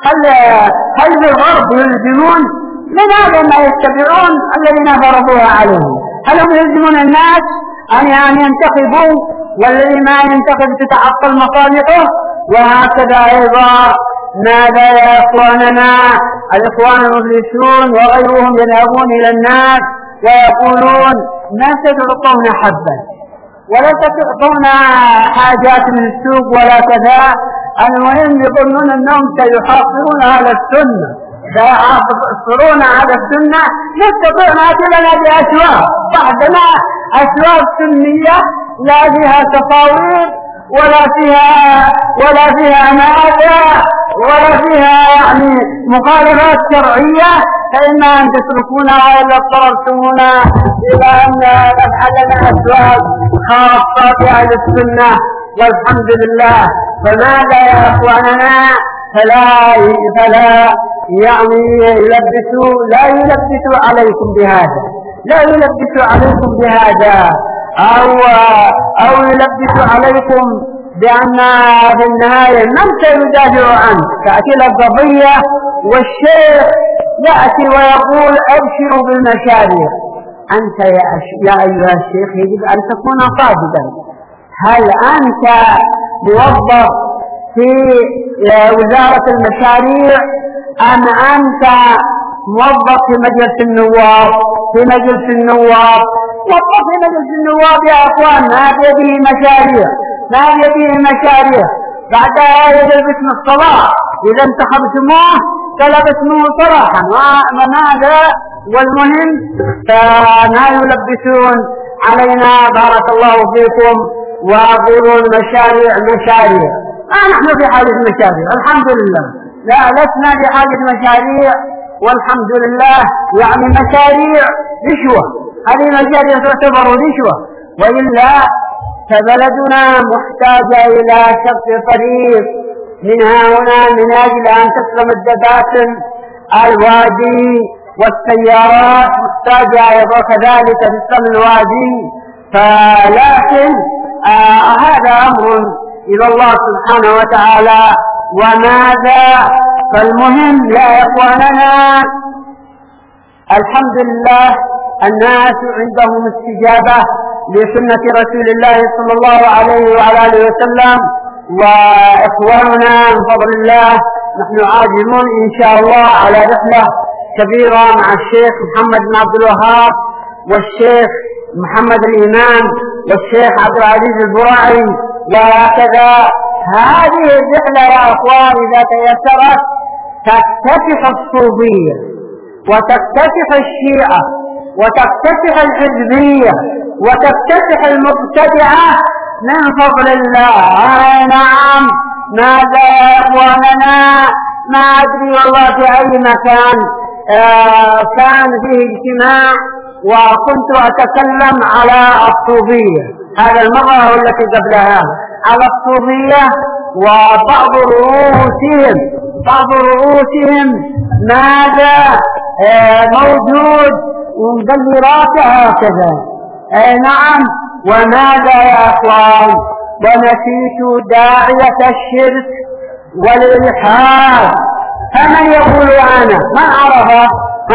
Speaker 2: هل بالغرب يلزمون لماذا ما يتبعون الذين فرضوها عليهم؟ هل هم يلزمون الناس أن ينتخبوا والذي ما ينتخب تتعطل مصالحه؟ وهكذا أيضا ماذا يا إخواننا الإخوان المفلسون وغيرهم يذهبون إلى الناس ويقولون ما ستعطون حبا ولا تعطون حاجات من السوق ولا كذا. المهم يظنون أنهم سيحاصرون على السنة سيحاصرون على السنة. نستطيع نأتي لنا بأسواق بعدنا أسواق سنية لا فيها تصاوير ولا فيها مادة ولا فيها يعني مخالفات شرعية فإما أن تتركونا وإلا اضطررتمونا إلى أن نفعل لنا أسواق خاصة بأهل السنة والحمد لله. فماذا يا إخواننا فلا يعني لا يلبسوا عليكم بهذا أو يلبسوا عليكم بأن في النهاية من سيدافع عنه. تأتي القضية والشيخ يأتي ويقول أبشروا بالمشاريع. أنت يا أيها الشيخ يجب أن تكون صادقا. هل أنت موظف في وزارة المشاريع أم أنت موظف في مجلس النواب؟ موظف في مجلس النواب يا أخوان ما بيده مشاريع بعدها يجب اسم الصلاة إذا انتخبتموه طلب اسمه صراحة ماذا. والمهم فما يلبسون علينا بارك الله فيكم ويقولون مشاريع. نحن في حاجة مشاريع الحمد لله لسنا بحاجة مشاريع والحمد لله. يعني مشاريع رشوة هذه مشاريع تعتبر رشوة وإلا فبلدنا محتاجة إلى شق طريق من هنا من أجل أن تسلم الدباسم الوادي والسيارات محتاجة أيضا كذلك تسلم الوادي. فلكن هذا أمر إلى الله سبحانه وتعالى. وماذا فالمهم يا إخواننا الحمد لله الناس عندهم استجابة لسنة رسول الله صلى الله عليه وعلى آله وسلم. وإخواننا من فضل الله نحن عازمون إن شاء الله على رحلة كبيرة مع الشيخ محمد بن عبد الوهاب والشيخ محمد الإمام والشيخ عبد العزيز البراعي. وهكذا هذه الرحلة يا أخوان إذا تيسرت تكتسح الصوفية وتكتسح الشيعة وتكتسح الحزبية وتكتسح المبتدعة من فضل الله. نعم. ماذا يا إخواننا؟ ما أدري والله في أي مكان كان فيه اجتماع وكنت أتكلم على الصوفية، هذا المرة والتي قبلها على الصوفية، وبعض رؤوسهم ماذا موجود ومدلراتها هكذا. نعم. وماذا يا أخوان؟ ونسيت داعية الشرك والإلحاد. فمن يقول أنا ما عرفه؟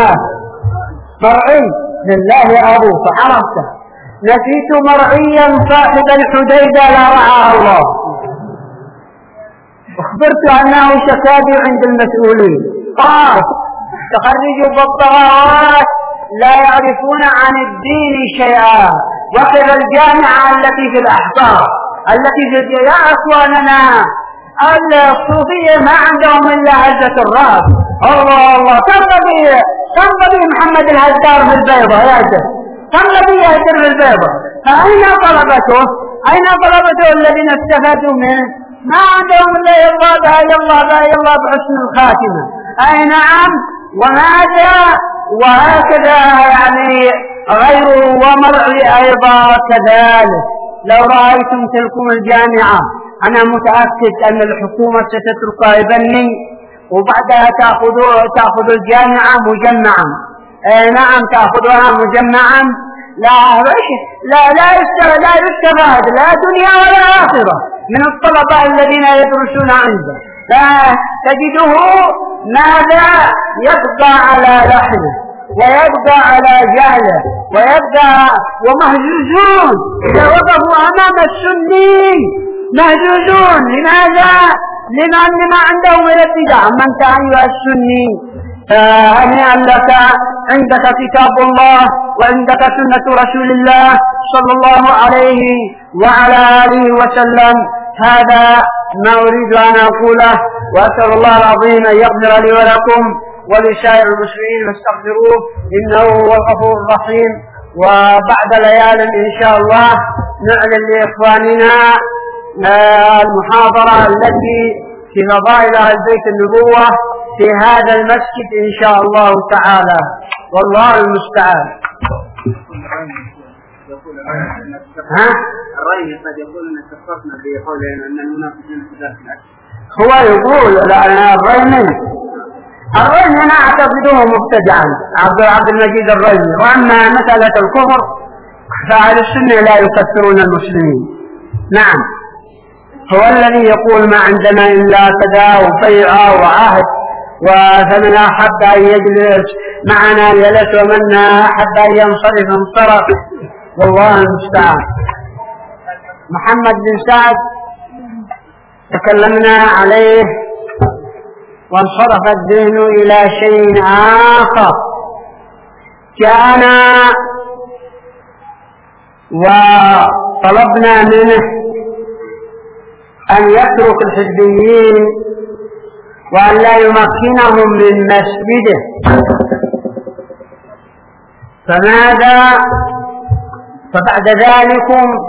Speaker 2: مرعي لله أبوه فعرفته. نسيت مرعيا صاحب الحديدة لا رعاه الله، أخبرت أنه شكابي عند المسؤولين، قال تخرجوا بالطغاوات لا يعرفون عن الدين شيئا، وكذا الجامعة التي في الأحبار التي في يا أخواننا الصوفية ما عندهم إلا هزة الرأس. الله الله، كم نبي محمد الهزار في البيضة يا شيخ، كم نبي يهزر في البيضة؟ فأين طلبته الذين استفادوا منه؟ ما عندهم إلا يلا بحسن الخاتمة. أي نعم. وماذا؟ وهكذا يعني غيره ومرعي أيضا كذلك. لو رأيتم تلكم الجامعة أنا متأكد أن الحكومة ستتركها يبني وبعدها تأخذ الجامعة مجمعا. نعم، تأخذها مجمعا. لا يستفاد لا دنيا ولا آخرة من الطلبة الذين يدرسون عنده. تجده ماذا؟ يبقى على لحنه ويبقى على جهله ويبقى ومهزوزون إذا وقفوا أمام السني، مهزوزون. لماذا؟ لما عندهم الابتداع. من أيها السني هنيئا لك، عندك كتاب الله وعندك سنة رسول الله صلى الله عليه وعلى آله وسلم. هذا ما أريد أن أقوله، وأسأل الله العظيم أن يغفر لي ولكم ولسائر المسلمين فاستغفروه إنه هو الغفور الرحيم. وبعد ليال إن شاء الله نعلن لإخواننا المحاضرة التي في فضائل أهل بيت النبوة في هذا المسجد إن شاء الله تعالى، والله المستعان.
Speaker 3: الرأي قد يقول أن كفرنا بقولهم أن المنافقين في ذات الأكل.
Speaker 2: هو يقول الرأي أنا أعتقده مبتدعا عبد المجيد الرأي. وأما مسألة الكفر فأهل السنة لا يكفرون المسلمين. نعم، هو الذي يقول ما عندنا إلا كذا وبيعة وعهد، فمن أحب أن يجلس معنا جلس ومن أحب أن ينصرف انصرف، والله المستعان. محمد بن سعد تكلمنا عليه وانصرف الذهن إلى شيء آخر. جاءنا وطلبنا منه أن يترك الحزبيين وأن لا يمكنهم من مسجده. فماذا؟ فبعد ذلك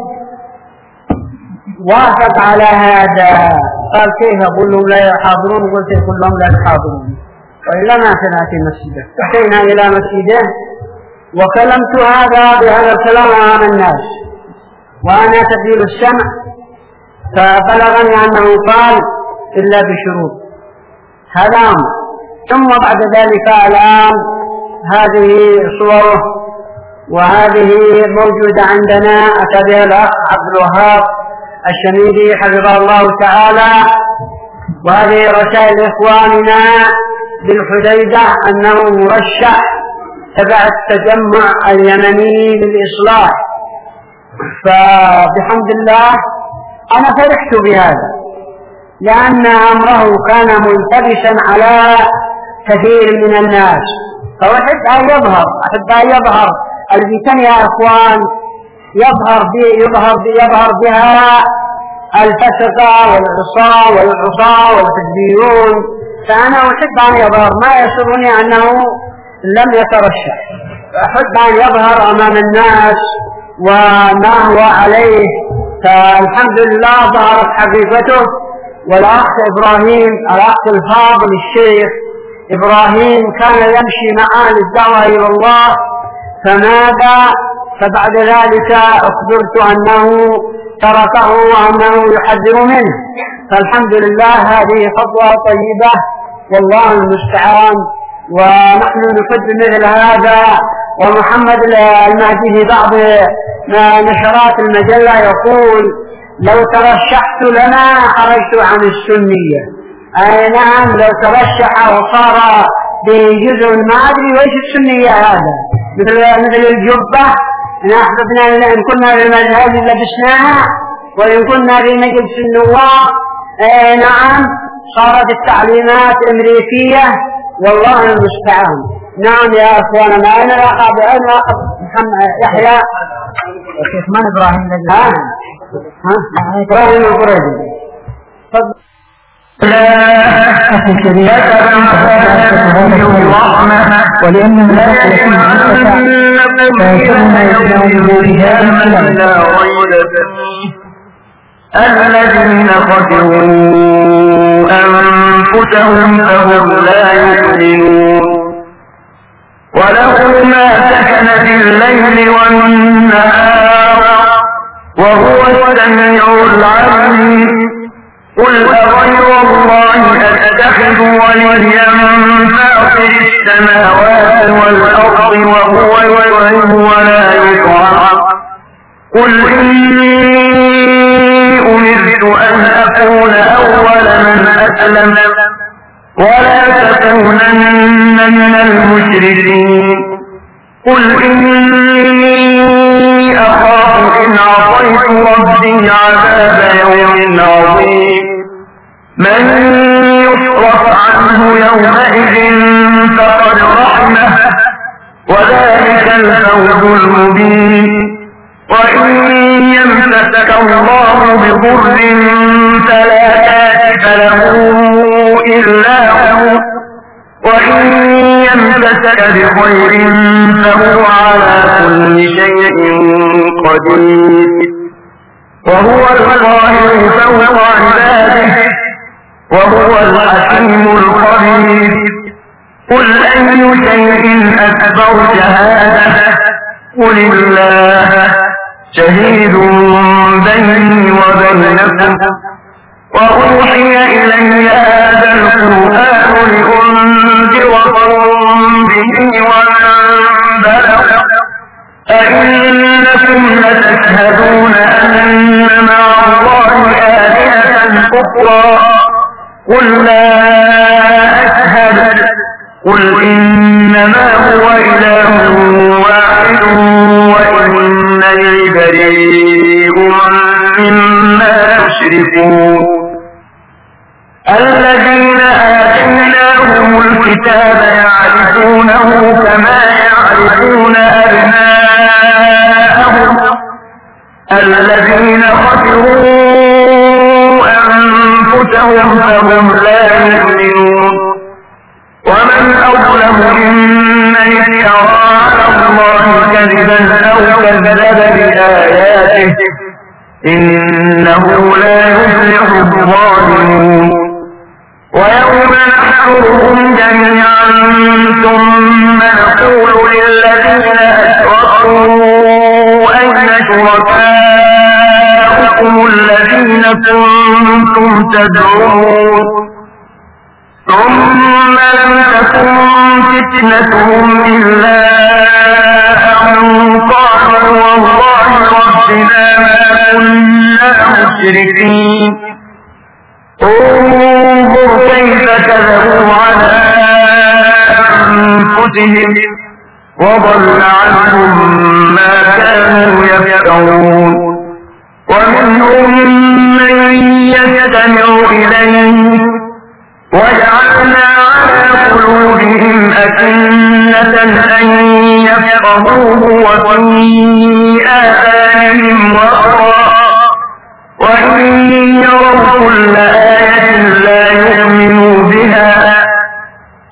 Speaker 2: وافق على هذا. قال كيف؟ أقول لهم لا يحاضرون، قلت كلهم لا يحاضرون، وإلا ما سنأتي مسجده. أتينا إلى مسجده وكلمت بهذا الكلام أمام الناس وأنا تبديل السمع، فبلغني أنه قال إلا بشروط. هذا أمر. ثم بعد ذلك الآن هذه صوره وهذه موجودة عندنا، أتى بها الأخ عبد الوهاب الشميدي حفظه الله تعالى. وهذه رسائل إخواننا بالحديدة أنه مرشح تبع التجمع اليمني للإصلاح. فبحمد الله أنا فرحت بهذا، لأن أمره كان ملتبسا على كثير من الناس، فأحب أن يظهر الفتن يا إخوان، يظهر بها الفسقة والعصاة والحزبيون فأنا أحب أن يظهر، ما يسرني أنه لم يترشح، أحب أن يظهر أمام الناس وما هو عليه. فالحمد لله ظهرت حقيقته. والأخ إبراهيم، الأخ الفاضل الشيخ إبراهيم، كان يمشي معه للدعوة إلى الله، فبعد ذلك أخبرت أنه تركه وأنه يحذر منه. فالحمد لله هذه خطوة طيبة والله المستعان. ونحن نحب مثل هذا. ومحمد المهدي في بعض نشرات المجلة يقول: لو ترشحت لما خرجت عن السنية. أي نعم، لو ترشح وصار بجزء ما أدري وإيش السنية هذا، مثل الجبة، إن أحببنا إن كنا في المذهب لبسناها، وإن كنا في مجلس النواب نعم صارت التعليمات أمريكية والله المستعان. نعم يا أخوانا، معنا الأخ محمد يحيى
Speaker 1: الشيخ من إبراهيم
Speaker 2: إبراهيم القريبي.
Speaker 1: ولأن
Speaker 4: الذين خسروا أنفسهم فهم لا يؤمنون. وله ما سكن في الليل والنهار وهو السميع العليم. قل أغير الله أتخذ وليا فاطر السماوات والأرض وهو يطعم ولا يطعم. قل إني أمرت أن أكون أول من أسلم ولا تكونن من المشركين. قل إني أخاف إن عصيت ربي عذاب يوم عظيم. من يصرف عنه يومئذ فقد رحمه وذلك الفوز المبين. وإن يمسك الله بضر فلا كاشف له إلا هو، وإن يمسك بخير فهو على كل شيء قدير. وهو القاهر فوق عباده وهو الحكيم الخبير. قل أي شيء أكبر شهادة؟ قل الله شهيد بيني وبينكم. وأوحي إلي هذا القرآن لأنذركم به ومن بلغ. أئنكم لتشهدون أن مع الله آلهة أخرى؟ قل لا أشهد. قل إنما هو إله واحد وإنني بريء مما تشركون. الذين آتيناهم الكتاب يعرفونه كما يعرفون أبناءهم. الذين خسروا أنفسهم فهم لا يؤمنون. ومن أظلم ممن افترى على الله كذبا أو كذب بآياته إنه لا يفلح الظالمون. ويوم نحشرهم جميعا ثم نقول للذين أشركوا أين شركاؤكم الذين كنتم تدعون؟ ثم لم تكن فتنتهم إلا أن قالوا والله ربنا ما كنا مشركين. انظر كيف كذبوا على أنفسهم وضل عنهم ما كانوا يفترون. ومنهم من يستمع إليك وجعلنا على قلوبهم أكنة أن يفقهوه وفي آذانهم وقرا وإن يروا كل آية لا يؤمنوا بها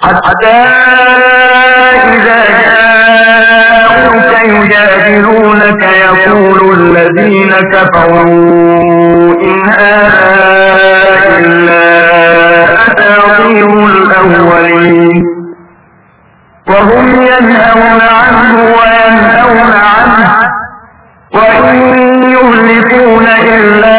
Speaker 4: حتى إذا جاءوك يجادلونك يقول الذين كفروا إن هذا إلا أساطير الأولين وهم ينهون عنه وينهون عنه وإن يهلكون إلا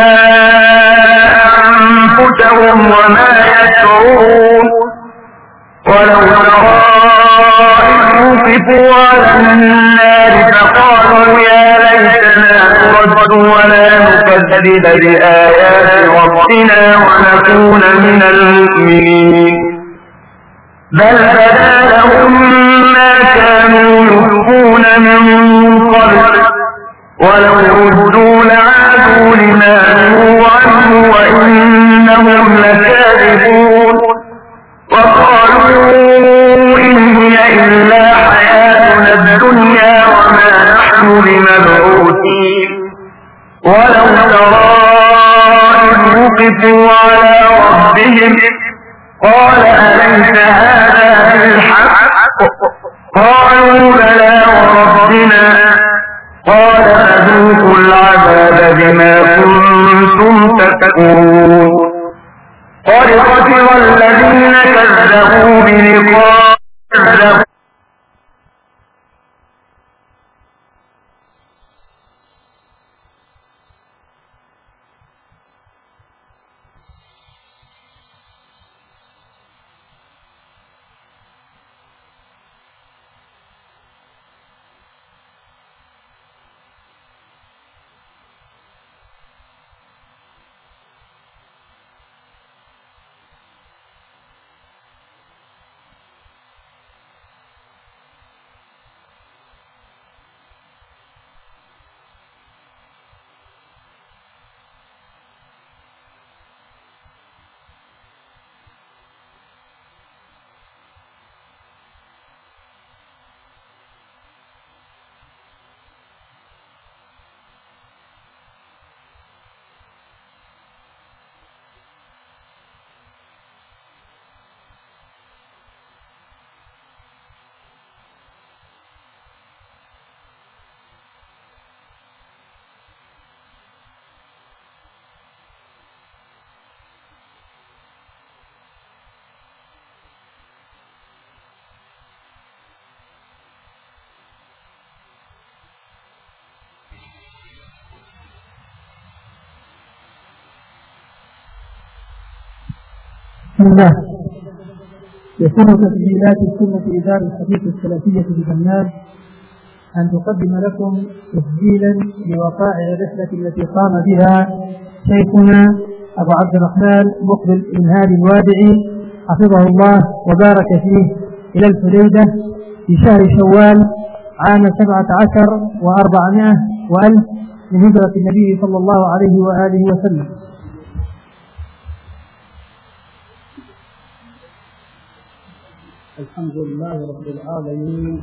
Speaker 4: أنفسهم وما يشعرون ولو ترى إذ وقفوا على النار فقالوا يا ليتنا نرد ولا نكذب بآيات ربنا ونكون من المؤمنين بل بدا لهم ما كانوا يخفون من قبل ولو ردوا لعادوا لما نهوا عنه وإنهم لكاذبون وقالوا إن هي إلا حياتنا الدنيا وما نحن بمبعوثين ولو ترى إذ وقفوا على ربهم قال أليس هذا بالحق قالوا بلى وربنا قال فذوقوا العذاب بما كنتم تكفرون قد خسر الذين كذبوا بلقاء
Speaker 1: بسم الله. يسر تسجيلات السنة إدارة الحديث السلفية ببنان أن تقدم لكم تسجيلا لوقائع الرحلة التي قام بها شيخنا أبو عبد الرحمن مقبل بن هادي الوادعي حفظه الله وبارك فيه إلى الحديدة في شهر شوال عام 17 و400 وألف من هجرة النبي صلى الله عليه وآله وسلم.
Speaker 2: الحمد لله رب العالمين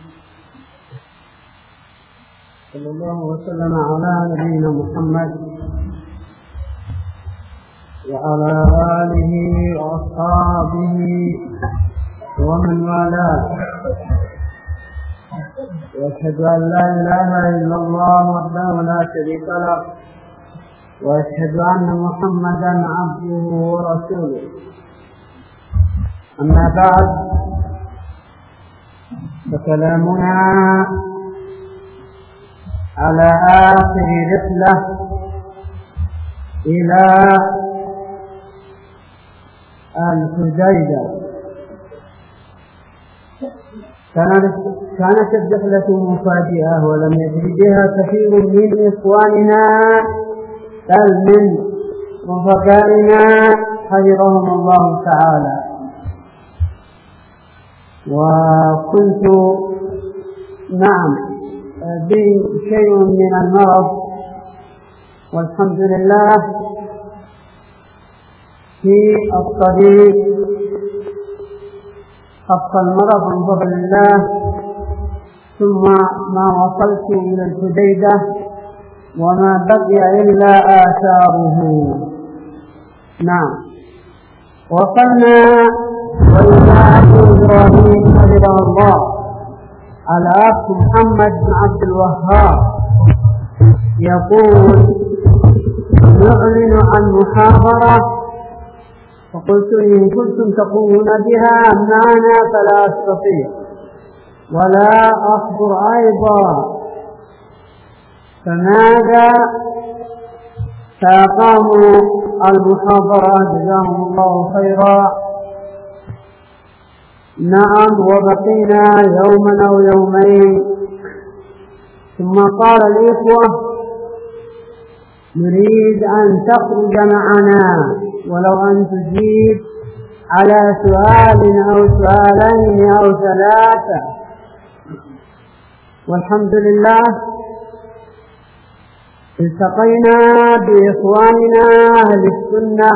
Speaker 2: صلى الله وسلم على نبينا محمد وعلى آله وأصحابه ومن والاه وأشهد أن لا إله إلا الله وحده لا شريك له وأشهد أن محمدا عبده ورسوله. أما بعد فكلامنا على آخر رحلة إلى الحديدة. كانت الرحلة مفاجئة ولم يدري بها كثير من إخواننا بل من رفقائنا حفظهم الله تعالى. وكنت بشيء من المرض والحمد لله في الطريق خف المرض من فضل الله ثم ما وصلت إلى الحديدة وما بقي إلا آثاره. نعم وصلنا وإذا إبراهيم حفظه الله الأخ محمد بن عبد الوهاب يقول: نعلن عن محاضرة، فقلت: إن كنتم تقومون بها معنا فلا أستطيع ولا أحضر أيضا، فماذا؟ فأقاموا المحاضرة جزاهم الله خيرا. نعم، وبقينا يوما أو يومين، ثم قال الإخوة: نريد أن تخرج معنا ولو أن تجيب على سؤال أو سؤالين أو ثلاثة. والحمد لله التقينا بإخواننا أهل السنة،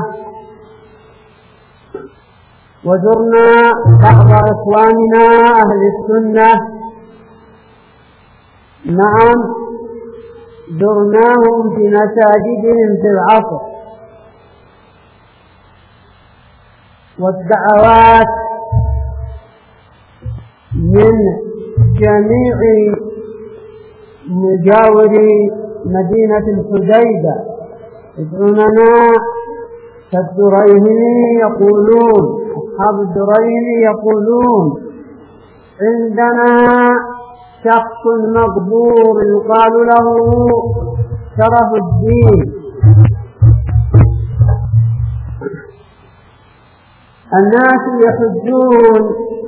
Speaker 2: وزرنا بعض إخواننا أهل السنة. نعم، زرناهم في مساجدهم في العصر، والدعوات من جميع مجاوري مدينة الحديدة يدعوننا. كالدريهمي يقولون، أصحاب الدريهمي يقولون: عندنا شخص مقبور يقال له شرف الدين. الناس يحجون،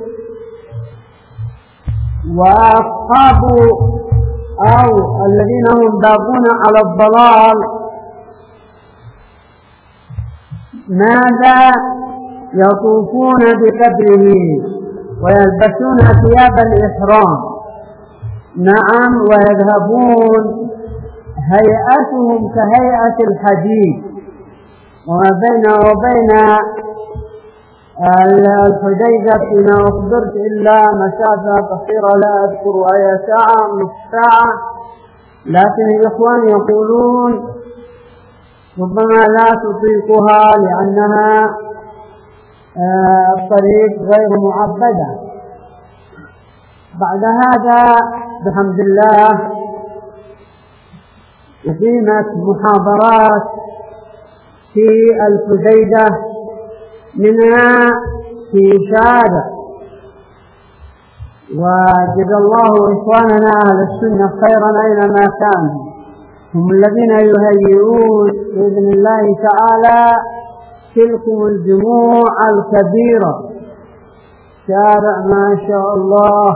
Speaker 2: وأصحاب أو الذين هم باقون على الضلال ماذا؟ يطوفون بقبره ويلبسون ثياب الإحرام. نعم، ويذهبون هيئتهم كهيئة الحديد، وما بين وبين الحديدة فيما أخبرت إلا مسافة قصيرة لا أذكر أي ساعة نصف ساعة، لكن الإخوان يقولون ربما لا تطيقها لأنها الطريق غير معبدة. بعد هذا بحمد الله أقيمت محاضرات في الحديدة، منها في شارع، وجزا الله إخواننا أهل السنة خيرا أينما كانوا، هم الذين يهيئون بإذن الله تعالى تلكم الجموع الكبيرة. شارع ما شاء الله،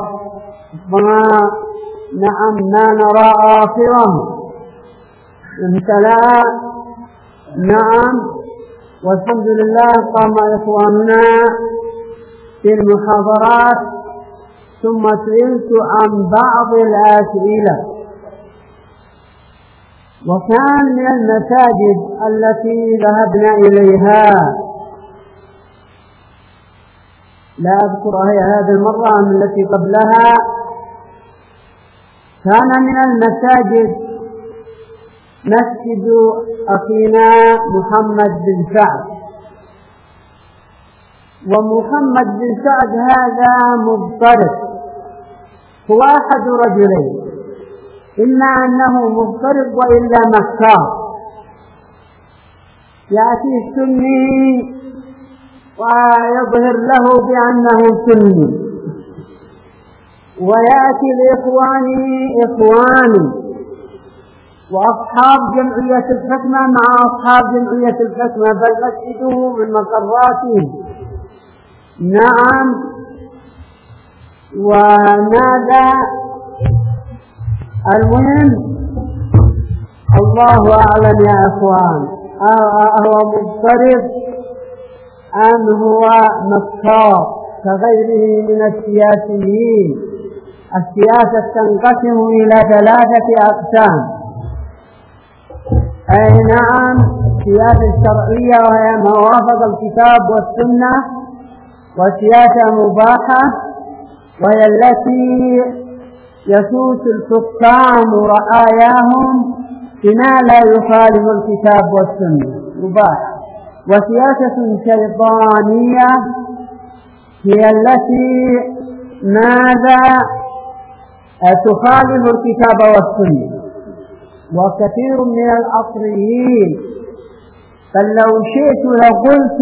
Speaker 2: نعم ما نرى آخره امتلأ. نعم، والحمد لله قام إخواننا في المحاضرات، ثم سئلت عن بعض الأسئلة. وكان من المساجد التي ذهبنا إليها، لا أذكرها هذه المرة من التي قبلها، كان من المساجد مسجد أخينا محمد بن سعد. ومحمد بن سعد هذا مضطرب، هو أحد رجلين: إما أنه مضطرب وإلا مكار. يأتي السني ويظهر له بأنه سني، ويأتي إخواني وأصحاب جمعية الحكمة مع أصحاب جمعية الحكمة، بل مسجده من مقراتهم. نعم، وماذا؟ المهم الله أعلم يا أخوان، أهو مضطرب أم هو مكار كغيره من السياسيين؟ السياسة تنقسم إلى 3 أقسام. أي نعم، السياسة الشرعية وهي ما وافق الكتاب والسنة، وسياسة مباحة وهي التي يسوس الحكام رعاياهم بما لا يخالف الكتاب والسنة مباحة، وسياسة شيطانية هي التي ماذا تخالف الكتاب والسنة، وكثير من الأصليين، بل لو شئت لقلت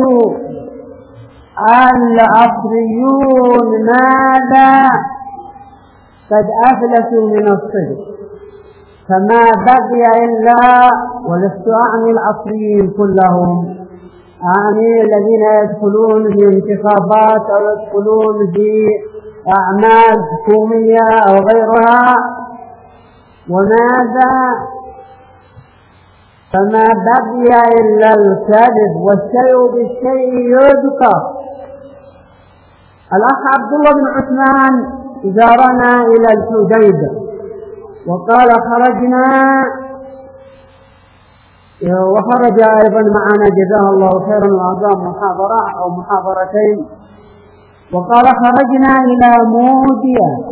Speaker 2: الأصليون ماذا قد أفلسوا من الصدق، فما بقي إلا، ولست أعني الأصليين كلهم، أعني الذين يدخلون في انتخابات أو يدخلون في أعمال حكومية أو غيرها، وماذا فما بقي إلا الكذب، والشيء بالشيء يذكر. الأخ عبد الله بن عثمان زارنا إلى الحديبة وقال خرجنا، وخرج أيضا معنا جزاه الله خيرا وأعطاه محاضرة أو محاضرتين، وقال خرجنا إلى مودية،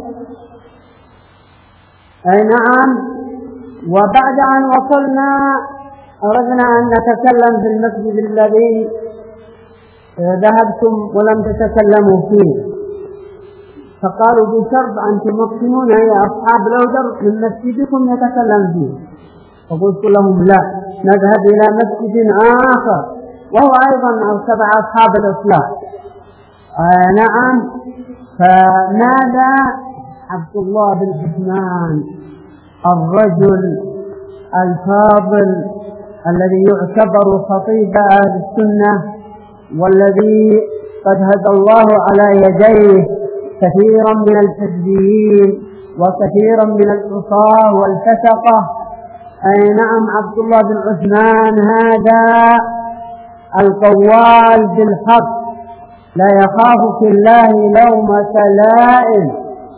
Speaker 2: أي نعم، وبعد أن وصلنا أردنا أن نتكلم في المسجد الذي ذهبتم ولم تتكلموا فيه، فقالوا بشرط أن تمكنون يا أصحاب الأودر من مسجدكم يتكلم فيه، فقلت لهم لا، نذهب إلى مسجد آخر وهو أيضا تبع أصحاب الإصلاح. نعم. فماذا عبد الله بن عثمان الرجل الفاضل الذي يعتبر خطيب أهل السنة، والذي قد هدى الله على يديه كثيرا من الحزبيين وكثيرا من العصاة والفسقة، أي نعم، عبد الله بن عثمان هذا القوال بالحق لا يخاف في الله لومة لائم.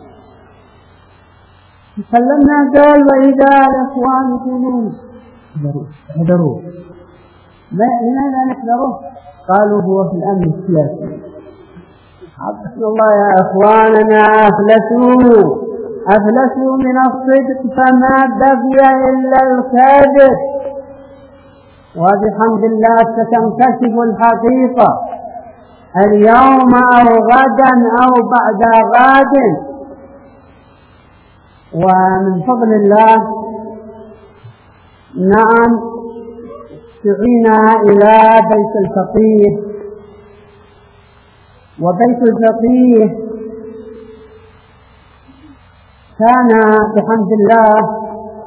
Speaker 2: تكلمنا قال وإذا الإخوان يقولون احذروا، لماذا نحذره؟ قالوا هو في الأمن السياسي. عبد الله يا إخواننا أفلسوا من الصدق، فما بقي إلا الكاذب، وبحمد الله ستنكشف الحقيقة اليوم أو غدا أو بعد غد. ومن فضل الله نعم دعينا إلى بيت الفقيه، وبيت الفقيه كان بحمد الله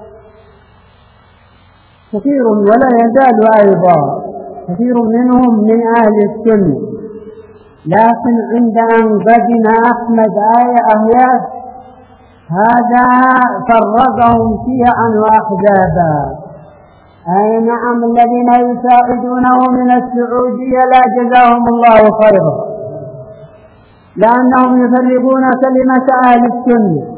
Speaker 2: كثير ولا يزال أيضا كثير منهم من أهل السنة، لكن عند أن قدم أحمد أهياس هذا فرقهم شيعا وأحزابا. أي نعم، الذين يساعدونه من السعودية لا جزاهم الله خيرا، لأنهم يفرقون كلمة أهل السنة.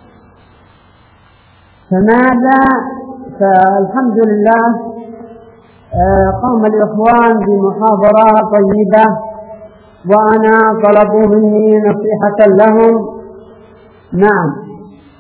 Speaker 2: فماذا؟ فالحمد لله قام الإخوان بمحاضرة طيبة، وأنا طلبوا مني نصيحة لهم. نعم،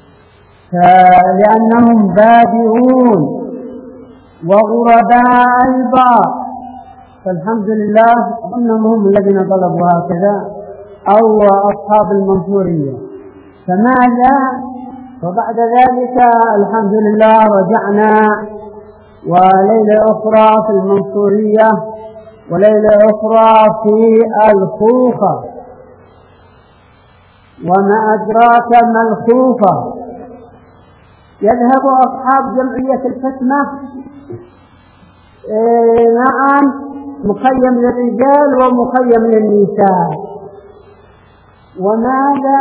Speaker 2: لأنهم بادئون وغرباء أيضا، فالحمد لله أنهم هم الذين طلبوا هكذا، أو أصحاب المنصورية. فماذا؟ وبعد ذلك الحمد لله رجعنا، وليلة أخرى في المنصورية وليلة أخرى في الخوخة. وما أدراك ما الخوخة؟ يذهب أصحاب جمعية الحكمة نعم مخيم للرجال ومخيم للنساء. وماذا؟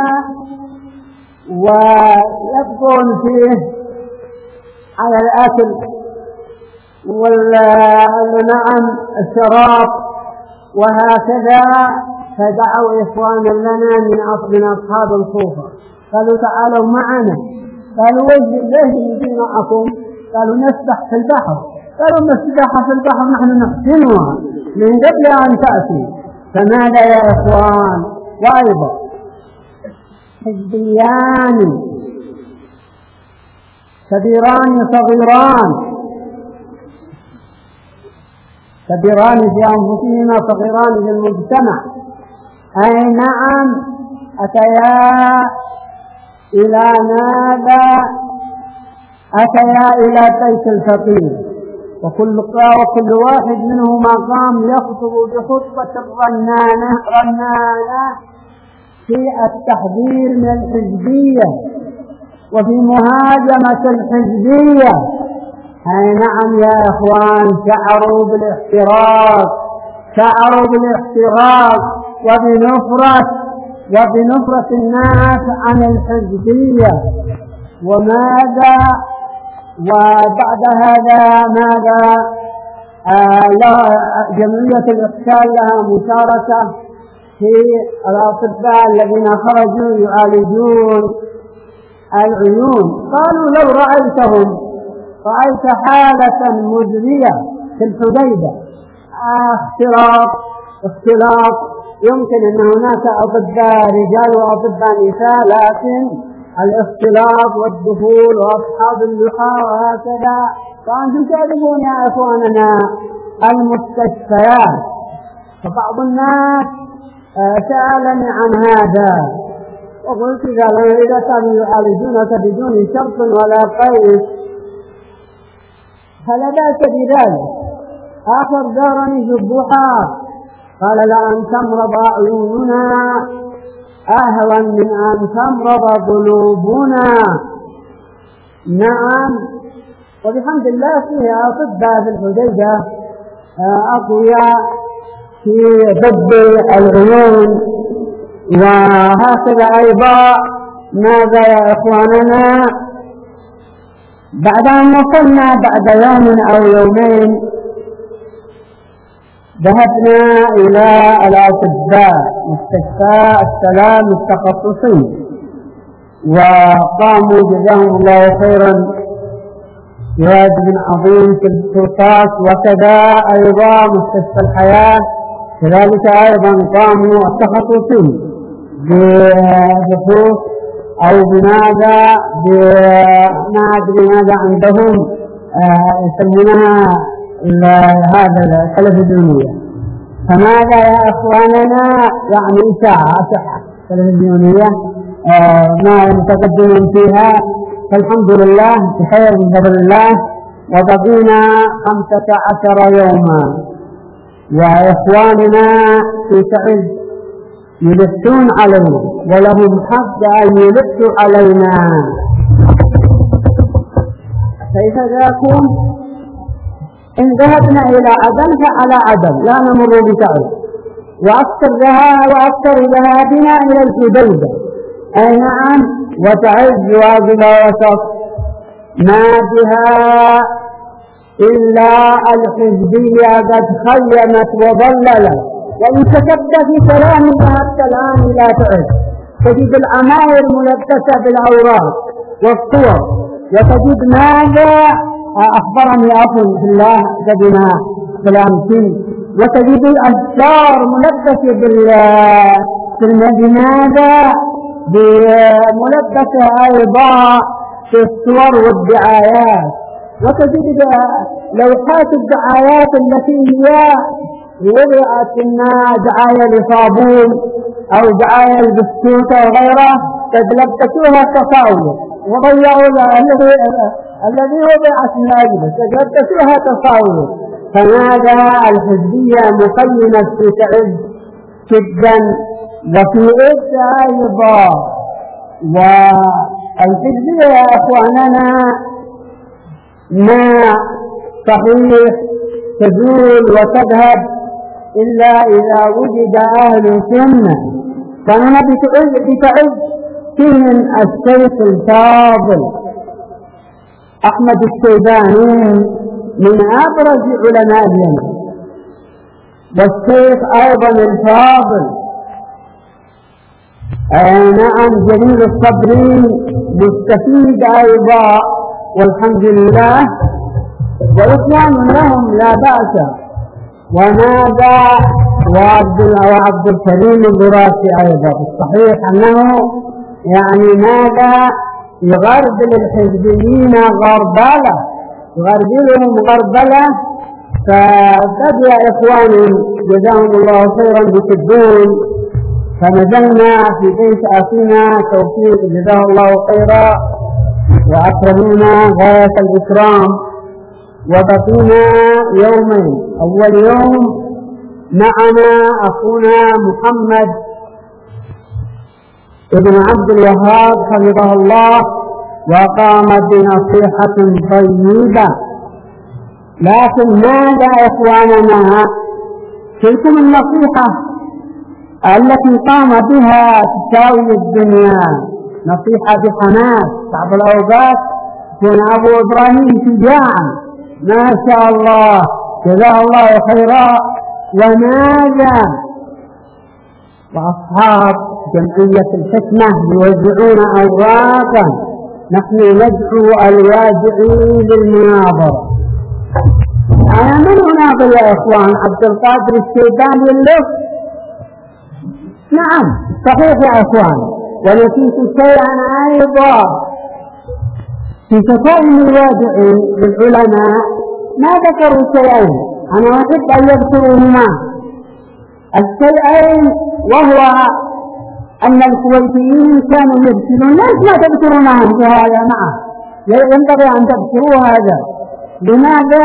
Speaker 2: ويبقون فيه على الأكل نعم الشراب وهكذا. فدعوا إخوانا لنا من أصحاب الكوفة، قالوا تعالوا معنا. قالوا ليش نجي معكم؟ قالوا نسبح في البحر. قالوا السباحة في البحر نحن نحسنها من قبل أن تأتي. فماذا يا إخوان؟ وأيضا حزبيان كبيران صغيران، كبيران في أنفسهما صغيران في المجتمع، أي نعم أتيا إلى ماذا؟ أتيا إلى بيت الفقير، وكل واحد منهما قام يخطب بخطبة رنانة في التحذير من الحزبية وفي مهاجمة الحزبية. أي نعم يا إخوان، شعروا بالاحتراق وبنفرة الناس عن الحزبية. وماذا وبعد هذا ماذا؟ جمعية الإحسان لها مشاركة في الأطباء الذين خرجوا يعالجون العيون. قالوا لو رأيت حالة مزرية في الحديدة، اختلاط، يمكن أن هناك أطباء رجال وأطباء نساء، لكن الاختلاط والدخول وأصحاب اللحى وهكذا. فأنتم تعرفون يا إخواننا المستشفيات، فبعض الناس سألني عن هذا، وقلت إذا كانوا يعالجونك بدون شرط ولا قيد فلا بأس بذلك. آخر دارني جبوحات، قال لأن تمرض عيوننا أهون من أن تمرض قلوبنا. نعم، وبحمد الله فيها أطباء في الحديدة أقوياء في ضد العيون. وهكذا أيضا ماذا يا إخواننا؟ بعد أن وصلنا بعد يوم أو يومين ذهبنا إلى الأطباء مستشفى السلام التخصصي، وقاموا جزاهم الله خيرا بواجب عظيم في التخصص. وكذا أيضا مستشفى الحياة كذلك أيضا قاموا التخصصي بخصوص أو بماذا ما أدري ماذا عندهم يسمونها هذا التلفزيونية. فماذا يا إخواننا؟ يعني إشاعة تلفزيونية ما متقدمين فيها، فالحمد لله بخير من فضل الله. وبقينا 15 يوما، وإخواننا في تعز يلفون علينا، ولهم حق أن يلفوا علينا. كيف ذاكم؟ إن ذهبنا إلى عدن فعلى عدن لا نمر بتعز، وأكثر ذهابنا إلى الحديدة. أي نعم، وتعز واجبة وسط، ما بها إلا الحزبية قد خيمت وضللت. وإن كتبت في كلامها حتى الآن لا تعز، تجد العماير ملبسة بالأوراق والصور، وتجد ماذا؟ أخبرني أخي في الله جدنا سلامتي، وتجد الأشجار ملبسة ماذا؟ ملبسة أيضا في الصور والدعايات، وتجد لوحات الدعايات التي هي وضعت إنها دعاية لصابون أو دعاية لبسكوت وغيره، قد لبسوها تصاوير وضيعوا الذي وضعت من أجله، قد لبسوها تصاوير. فماذا؟ الحزبية مقيمة في تعز جدا وفي عز أيضا. والحزبية يا أخواننا ما صحيح تزول وتذهب إلا إذا وجد أهل سنة. فأنا بتعز فيهم الشيخ الفاضل أحمد الشيباني من أبرز علماء اليمن، والشيخ أيضا الفاضل نعم جليل الصبري مستفيد أيضا والحمد لله، وإخوان لهم لا بأس. وماذا؟ وعبد الكريم الدراسي أيضا. الصحيح أنه يعني ماذا؟ يغربل الحزبيين يغربلهم غربلة. فقد يا إخواني جزاهم الله خيرا بتدون فنزلنا في بيت أخينا توفيق جزاه الله خيرا وأكرمونا غاية الإكرام، وبقينا يومين. أول يوم معنا أخونا محمد ابن عبد الوهاب حفظه الله، وقام بنصيحة طيبة. لكن ماذا إخواننا تلكم النصيحة التي قام بها تساوي الدنيا، نصيحة بحماس. بعض الأوقات كان أبو إبراهيم شجاعا ما شاء الله جزاه الله خيرا وماذا، وأصحاب جمعية الحكمة يوزعون أوراقا، نحن ندعو الواجعين للمناظرة. أنا من أناظر يا إخوان؟ عبد القادر الشيباني اللف؟ نعم صحيح يا إخوان. ونسيت شيئا أيضا في شتائم الواجعين للعلماء ما ذكروا شيئين أنا أحب أن يذكروهما. الشيئين وهو أن الكويتيين كانوا يبتلون. ليش ما تذكرون هذا يا جماعة؟ ينبغي أن تذكروا هذا. لماذا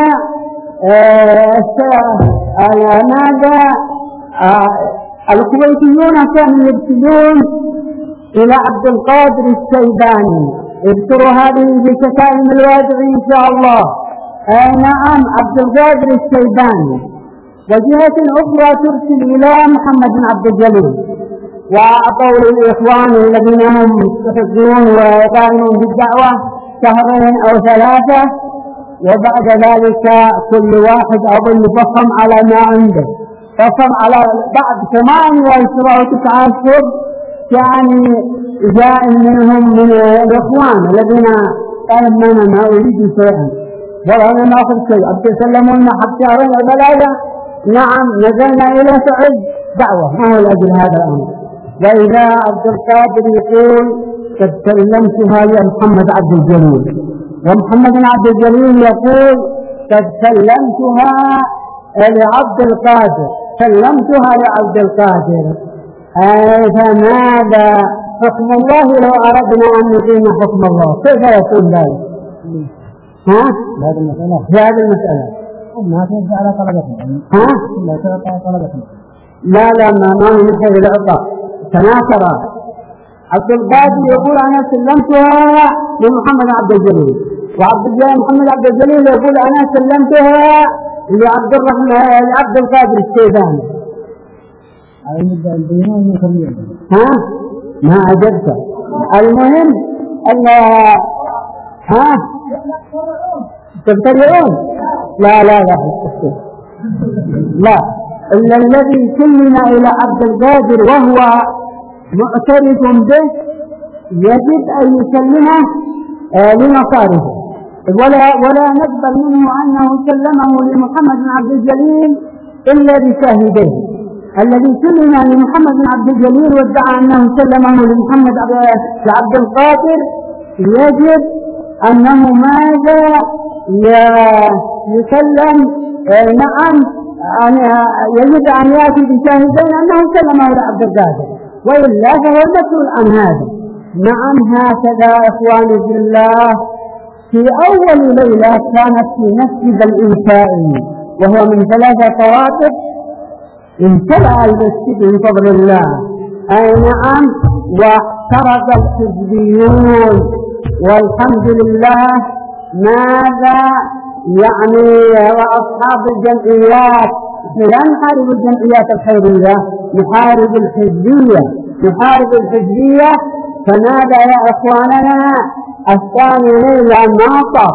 Speaker 2: الكويتيون كانوا يبتلون إلى عبد القادر الشيباني؟ اذكروا هذه بشتائم الواجع إن شاء الله. نعم عبد القادر الشيباني. وجهة أخرى ترسل إلى محمد بن عبد الجليل، وأعطوا للإخوان الذين هم يستحقون ويقائمون بالدعوة شهرين أو ثلاثة، وبعد ذلك كل واحد أظن فصم على ما عنده، فصم على بعد 8 أو 9 أشهر يعني جاء منهم من الإخوان الذين قالوا ما أريد شيئا والله أنا ما أخذ شيء أتسلمون حتى شهرين أو 3. نعم نزلنا إلى سعد دعوة، ما هو لأجل هذا الأمر. وإذا عبد القادر يقول قد سلمتها لمحمد عبد الجليل، ومحمد عبد الجليل يقول قد سلمتها لعبد القادر، سلمتها لعبد القادر. فماذا حكم الله لو أردنا أن نقيم حكم الله؟ كيف يكون ذلك؟ في هذه المسألة
Speaker 1: ما تنزع على طلبتهم. لا تنزع على طلبتهم.
Speaker 2: لا ما هو مثل العطاء. تناكر عبد القادر يقول أنا سلمتها لمحمد عبد الجليل، محمد عبد الجليل يقول أنا سلمتها لعبد القادر الشيباني. ما عجبت. المهم أن تبتلعون. لا إلا الذي سلم إلى عبد القادر وهو معترف به يجب أن يسلمه لمصارفه، ولا نقبل منه أنه سلمه لمحمد بن عبد الجليل إلا بشاهدين. الذي سلم لمحمد بن عبد الجليل وادعى أنه سلمه لمحمد عبد القادر يجب أنه ماذا يسلم. نعم يجب أن يأتي بشاهدين أنه سلمه لعبد القادر، وإلا فهو المسؤول عن هذا. نعم هكذا إخواني في الله. في أول ليلة كانت في مسجد الإنشائي وهو من 3 طوائف، امتلأ المسجد بفضل الله. نعم واحترق الحزبيون والحمد لله. ماذا يعني وأصحاب الجمعيات لا نحارب الجمعيات الخيرية، نحارب الحزبية. فماذا يا إخواننا الثاني ليلة ناطق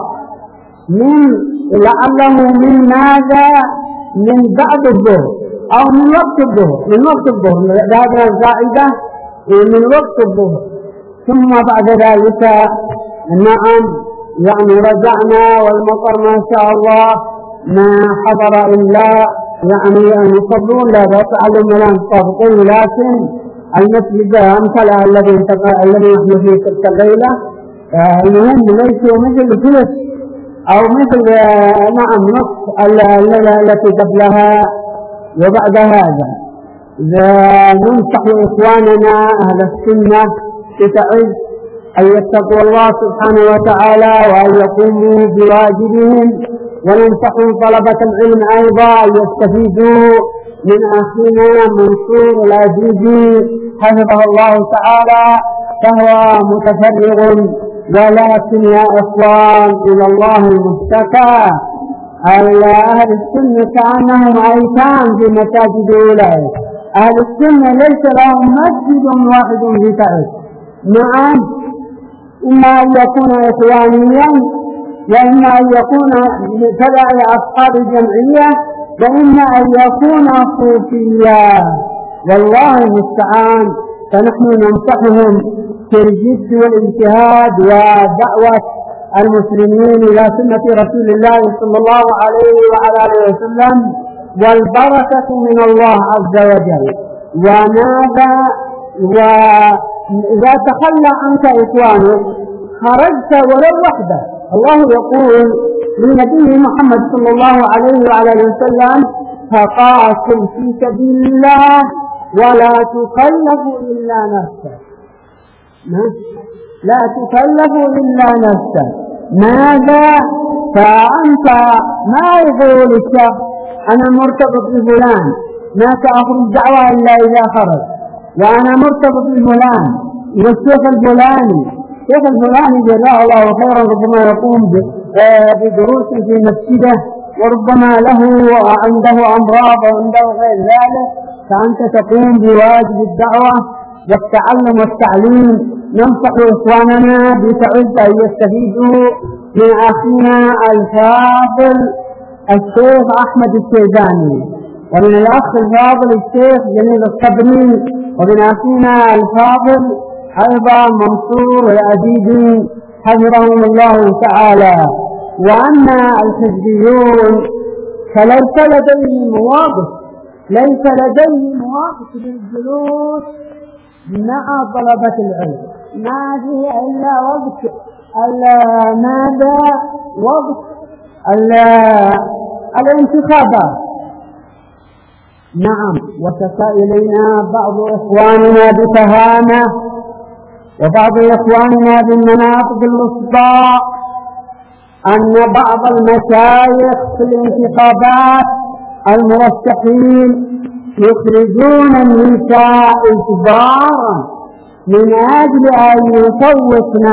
Speaker 2: لعله من ماذا من بعد الظهر أو من وقت الظهر هذا الزائدة من وقت الظهر. ثم بعد ذلك نعم يعني رجعنا والمطر ما شاء الله ما حضر إلا يعني أن يصلون لا تعلم ولا مطابقين، لكن المسجد امثلها الذي نحن فيه تلك الليلة. المهم ليس مثل ثلث أو مثل نعم نصف الليلة التي قبلها وبعد هذا. ننصح إخواننا أهل السنة بتعز أن يتقوا الله سبحانه وتعالى وأن يقوموا بواجبهم، وننصح طلبة العلم أيضا أن يستفيدوا من أخينا منصور العزيزي حفظه الله تعالى، فهو متفرغ، ولكن يا إخوان إلى الله المشتكى. أهل السنة كأنهم أيتام في مساجد أولئك. أهل السنة ليس لهم مسجد واحد في تعز. نعم، إما أن يكون إخوانيا، وإما أن يكون تبع أصحاب الجمعية، وإما أن يكون صوفيا، والله المستعان. فنحن ننصحهم في الجد والاجتهاد ودعوة المسلمين إلى سنة رسول الله صلى الله عليه وعلى آله وسلم، والبركة من الله عز وجل. وماذا وإذا تخلى عنك إخوانك خرجت ولو وحده. الله يقول لنبيه محمد صلى الله عليه وعلى آله وسلم: فقاتل في سبيل الله ولا تكلف إلا نفسك. لا تكلف إلا نفسك. ماذا؟ فأنت ما يقول الشخص أنا مرتبط بفلان ما سأخرج دعوة إلا إذا خرج، وأنا مرتبط بفلان والشيخ الفلاني جزاه الله خيرا ربما يقوم بدروس في مسجده، وربما له عنده أمراض وعنده غير ذلك، فأنت تقوم بواجب الدعوة والتعلم والتعليم. ننصح إخواننا بتعز أن يستفيدوا من أخينا الفاضل الشيخ أحمد الشيباني، ومن الأخ الفاضل الشيخ جميل الصبري، ومن أخينا الفاضل أيضا منصور العزيزي حفظهم الله تعالى. وأما الحزبيون فليس لديهم مواقف للجلوس مع طلبة العلم، ما فيه إلا وقت الانتخابات. نعم، وشكا إلينا بعض إخواننا بتهامة، وبعض إخواننا بالمناطق الوسطى، أن بعض المشايخ في الانتخابات المرشحين يخرجون النساء إجبارا من أجل أن يصوتن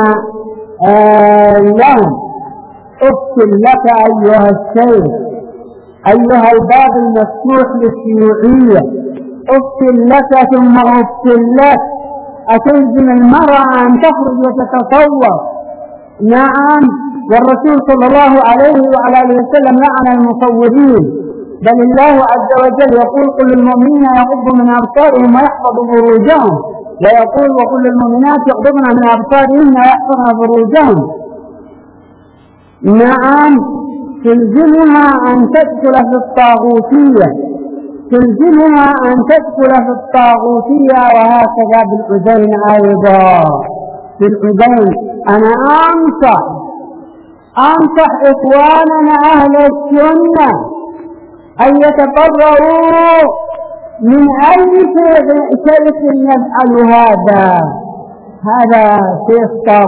Speaker 2: لهم. اقتل لك أيها الشيخ، أيها الباب المفتوح للشيوعية، اقتل لك ثم اقتل لك. أتلزم المرأة أن تخرج وتتصوت؟ نعم، والرسول صلى الله عليه وعلى آله وسلم لعن المصورين، بل الله عز وجل يقول: كل المؤمنين يغضوا من أبصارهم ويحفظوا فروجهم، ويقول: وكل المؤمنات يغضبن من أبصارهن ويحفظن فروجهم. نعم، تلزمها أن تدخل في الطاغوتية، وهكذا بالأذين أيضا. في الأذين أنا أنصح إخواننا أهل السنة أن يتبرؤوا من أي شيخ يفعل هذا شيخ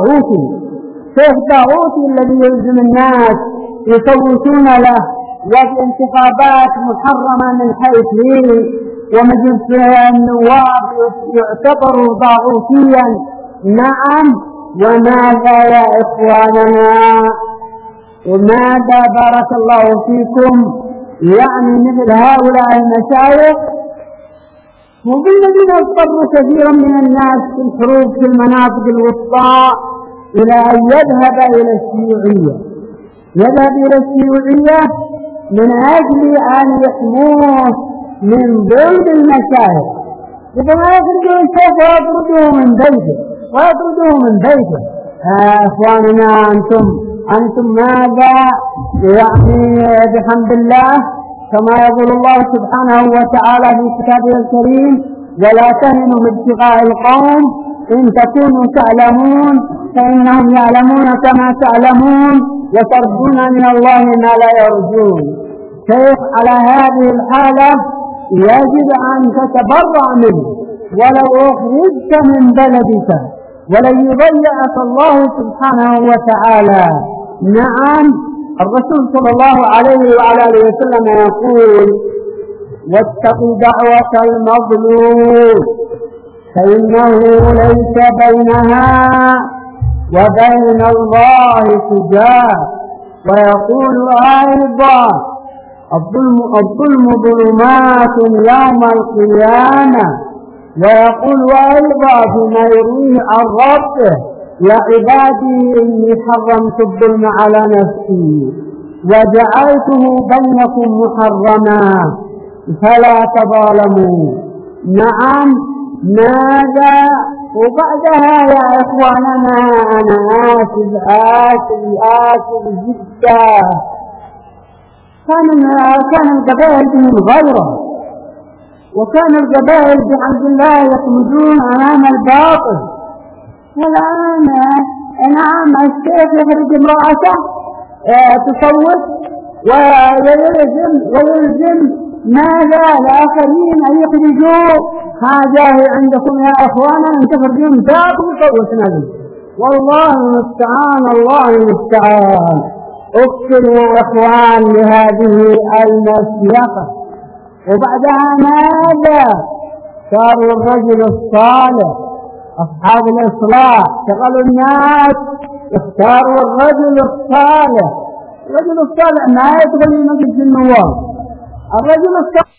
Speaker 2: طاغوتي الذي يلزم الناس يصوتون له، وفي انتخابات محرمة من حيث ليه، ومجلس النواب يعتبر طاغوتيا. نعم، وماذا يا إخواننا، وماذا بارك الله فيكم يعني مثل هؤلاء المشايخ، وبالذين اضطروا كثيرا من الناس في الحروب في المناطق الوسطى إلى أن يذهب إلى الشيوعية من أجل أن يحموه من ظلم المشايخ. إذا ما يخرجوا الشيخ ويطردوه من بيته. إخواننا أنتم ماذا يعني بحمد الله، كما يقول الله سبحانه وتعالى في كتابه الكريم: ولا تهنوا بابتغاء القوم إن تكونوا تعلمون فإنهم يعلمون كما تعلمون وترجون من الله ما لا يرجون. كيف على هذه الحالة يجب أن تتبرأ منه ولو أخرجت من بلدك ولن يضيعك الله سبحانه وتعالى. نعم، الرسول صلى الله عليه وعلى آله وسلم يقول: واتق دعوة المظلوم فإنه ليس بينها وبين الله حجاب. ويقول أيضا: الظلم ظلمات يوم القيامة. ويقول أيضا فيما يرويه عن ربه: يا عبادي إني حرمت الظلم على نفسي وجعلته بينكم محرما فلا تظالموا. نعم، ماذا وبعدها يا إخواننا؟ أنا آسف جدا. كان القبائل بهم غيره، وكان القبائل بحمد الله يخرجون أمام الباطل. والآن نعم الشيخ يخرج امرأته تصوت ويلزم ماذا الآخرين أن يخرجوا. هذا عندكم يا أخوانا أن تخرجون باطل وصوتنا به. والله المستعان، الله المستعان. اكثروا يا إخوان لهذه المسيقة. وبعدها ماذا؟ صاروا الرجل الصالح أصحاب الإصلاح شغلوا الناس، اختاروا الرجل الصالح. الرجل الصالح ما يدخل في مجلس النواب. الرجل الصالح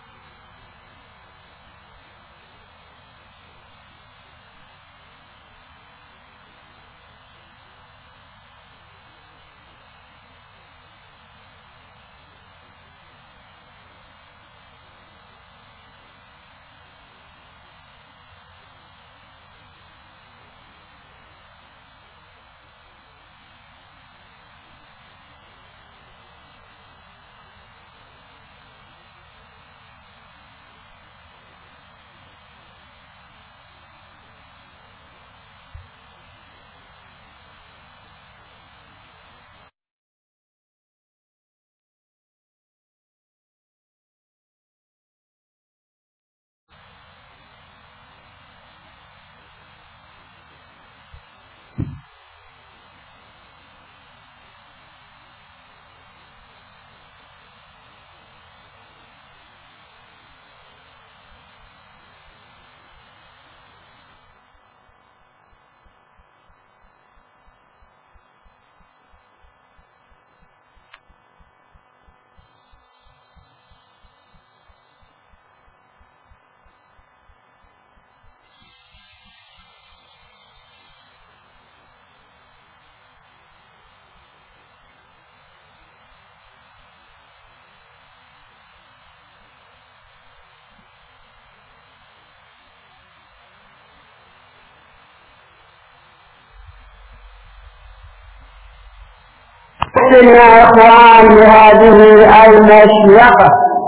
Speaker 2: يا إخوان لهذه المشيقة.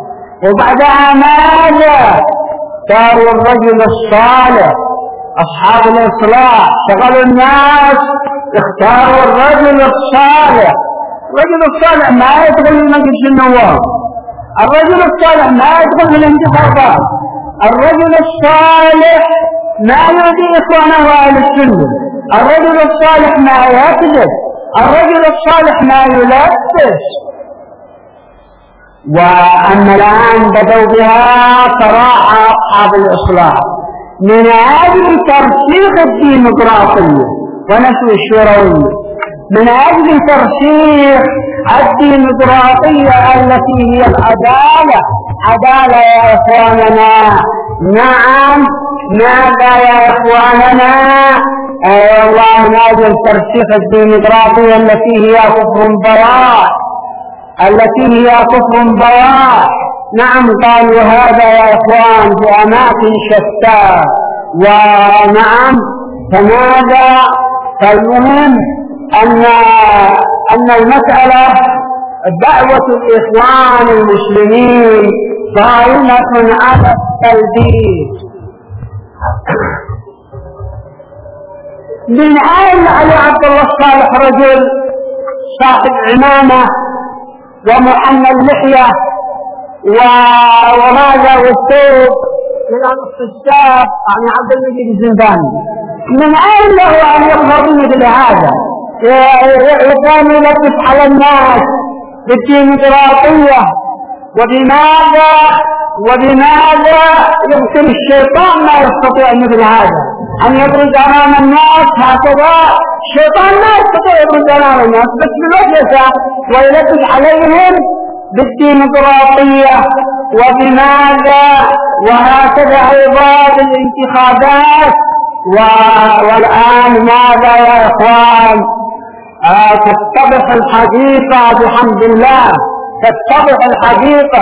Speaker 2: وبعدها ماذا؟ صاروا الرجل الصالح أصحاب الإصلاح شغلوا الناس، اختاروا الرجل الصالح. الرجل الصالح ما يدخل في مجلس النواب. الرجل الصالح ما يدخل في الانتخابات. الرجل الصالح ما يؤذي إخوانه أهل السنة. الرجل الصالح ما يكذب. الرجل الصالح ما يلبس. وأما الآن بدأوا بها صراحة أصحاب الإصلاح من أجل ترسيخ الديمقراطية ونسو الشوروية، من أجل ترسيخ الديمقراطية التي هي العدالة. عدالة يا إخواننا. نعم، ماذا يا إخواننا؟ والله من أجل ترسيخ الديمقراطية التي هي كفر بواح، التي هي كفر بواح. نعم، قالوا هذا يا إخوان في أماكن شتى. ونعم، فماذا؟ فالمهم أن المسألة دعوة الإخوان المسلمين قائمة على التلبيس. من أين علي عبد الله الصالح رجل صاحب عمامة ومحنى اللحية وماذا والثوب إلى نصف الشاب يعني عبد المجيد الزنداني. من أين له أن يظهر مثل هذا؟ يقام يلبس على الناس بالديمقراطية. وبماذا يمكن الشيطان ما يستطيع مثل هذا أن يبرز أمام الناس هكذا؟ الشيطان ما يستطيع يبرز أمام الناس بس بالوجهة ويلبس عليهم بالديمقراطية. وبماذا وهكذا أيضا بالانتخابات. والآن ماذا يا إخوان؟ تتضح الحقيقة بحمد الله، تتضح الحقيقة.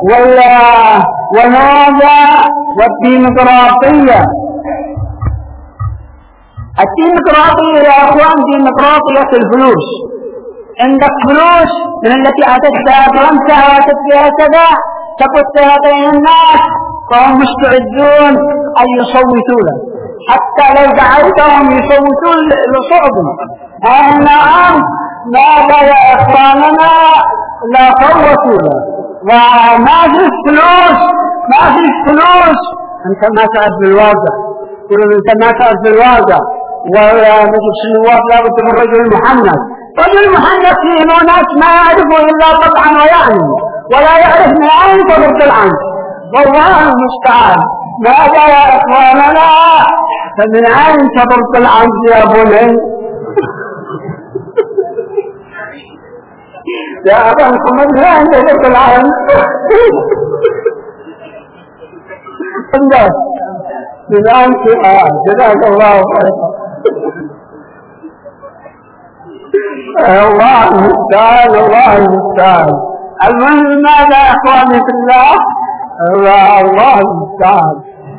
Speaker 2: وماذا؟ والديمقراطية. الديمقراطية يا إخوان ديمقراطية الفلوس. عندك فلوس من التي أتت بها فرنسا وأتت بها كذا تبثها بين الناس فهم مستعدون أن يصوتوا له، حتى لو دعوتهم يصوتون لصعبهم. نعم ماذا يا إخواننا؟ لا صوتوا له وما في فلوس، ما في فلوس. أنت ما تعرف بالواقع، يقولون أنت ما تعرف بالواقع. ومجلس النواب لا بد من رجل محنك. رجل محنك فيه ناس ما يعرفه إلا طبعا ويعني، ولا يعرف من أين تضرب العنف. والله المستعان. ماذا يا إخواننا؟ فمن أين تضرب العنف يا بني؟ يا أبا محمد من أين تضرب العنف؟ من أين جزاك الله خيرا. الله المستعان، الله المستعان. المهم ماذا يا اخواني في الله؟ الله المستعان.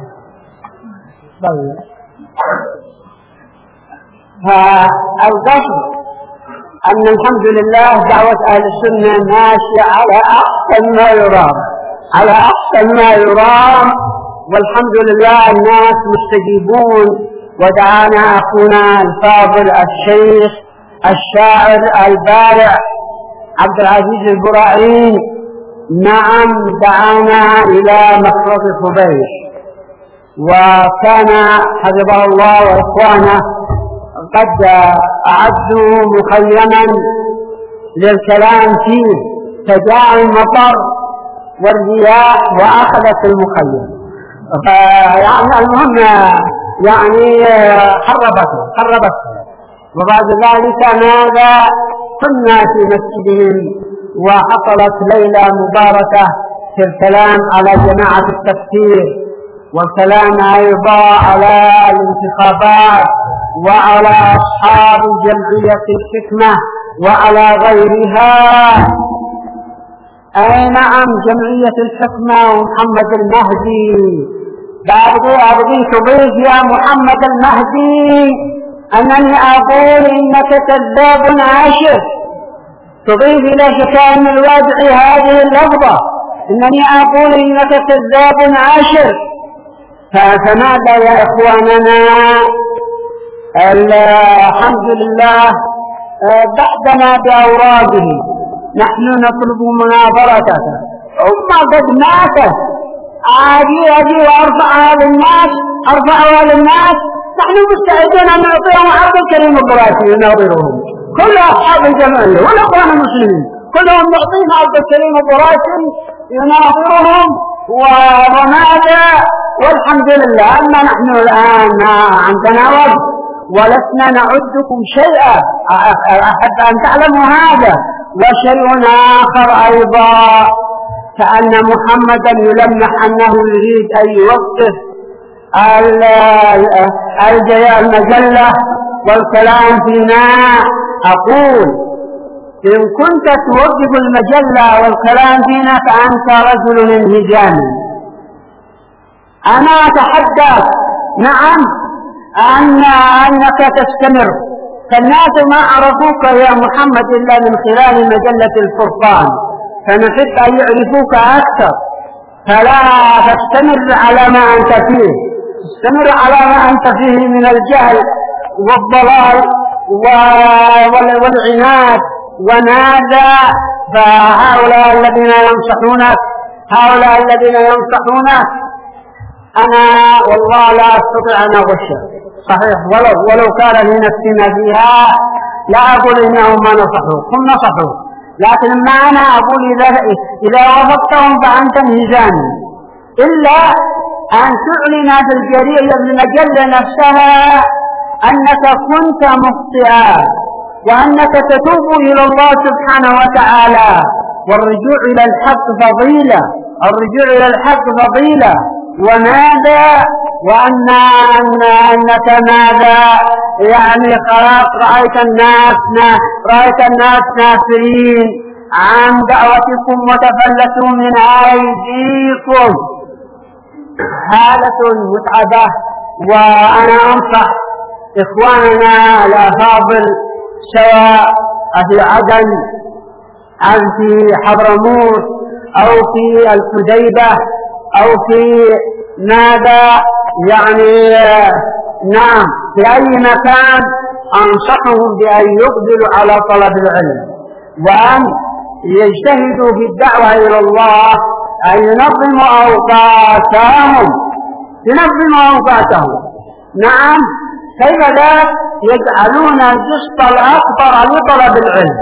Speaker 2: القصد ان الحمد لله دعوة اهل السنة ماشية على احسن ما يرام، على احسن ما يرام، والحمد لله الناس مستجيبون. ودعانا اخونا الفاضل الشيخ الشاعر البارع عبد العزيز البراعين، نعم دعانا إلى مخرج خبيش، وكان حفظه الله وإخوانه قد أعدوا مخيما للكلام فيه، فجاء المطر والرياح وأخذت المخيم. يعني المهم يعني خربته. وبعد ذلك ماذا؟ كنا في مسجدهم وحصلت ليلة مباركة في الكلام على جماعة التفسير، والكلام أيضا على الانتخابات وعلى أصحاب جمعية الحكمة وعلى غيرها. أي نعم جمعية الحكمة ومحمد المهدي. أبغي تضيف يا محمد المهدي أنني أقول إنك كذاب عاشر. تضيف إلى شكام الوضع هذه اللفظة إنني أقول إنك كذاب عاشر. فماذا يا إخواننا؟ الحمد لله بعدنا بأوراده نحن نطلب مناظرته. قد ماتت أجي وأرفعها للناس. نحن مستعدين أن نعطيهم عبد الكريم القراشي يناظرهم، كل أصحاب الجمعية والأخوان المسلمين كلهم نعطيهم عبد الكريم القراشي يناظرهم. وماذا؟ والحمد لله أن نحن الآن عندنا وقت ولسنا نعدكم شيئا، أحب أن تعلموا هذا. وشيء آخر أيضا كأن محمدا يلمح أنه يريد أن يوقف المجلة والكلام فينا. أقول إن كنت توقف المجلة والكلام فينا فأنت رجل انهزامي. أنا أتحدث نعم أنك تستمر، فالناس ما عرفوك يا محمد إلا من خلال مجلة الفرقان، فنحب أن يعرفوك أكثر. فلا تستمر على ما أنت فيه، استمر على ما أنت فيه من الجهل والضلال والعناد ونادى. فهؤلاء الذين ينصحونك هؤلاء الذين ينصحونه أنا والله لا أستطيع أن أغشه صحيح، ولو كان لنفسنا فيها لا أقول إنهم ما نصحوا، هم نصحوا، لكن ما أنا أقول إذا وافقتهم فأنت ميزاني، إلا أن تعلن في الجريدة المجلة نفسها أنك كنت مخطئا وأنك تتوب إلى الله سبحانه وتعالى، والرجوع إلى الحق فضيلة، الرجوع إلى الحق فضيلة. وماذا وأنك ماذا يعني خلاص رأيت الناس نافرين عن دعوتكم وتفلتوا من أيديكم، حالة متعبة. وأنا أنصح إخواننا الأفاضل سواء في عدن أو في حضرموت أو في الحديبة أو في ماذا يعني نعم في أي مكان، أنصحهم بأن يقبلوا على طلب العلم وأن يجتهدوا في الدعوة إلى الله، أن ينظموا أوقاتهم. نعم، كيف لا يجعلون الجزء الأكبر لطلب العلم.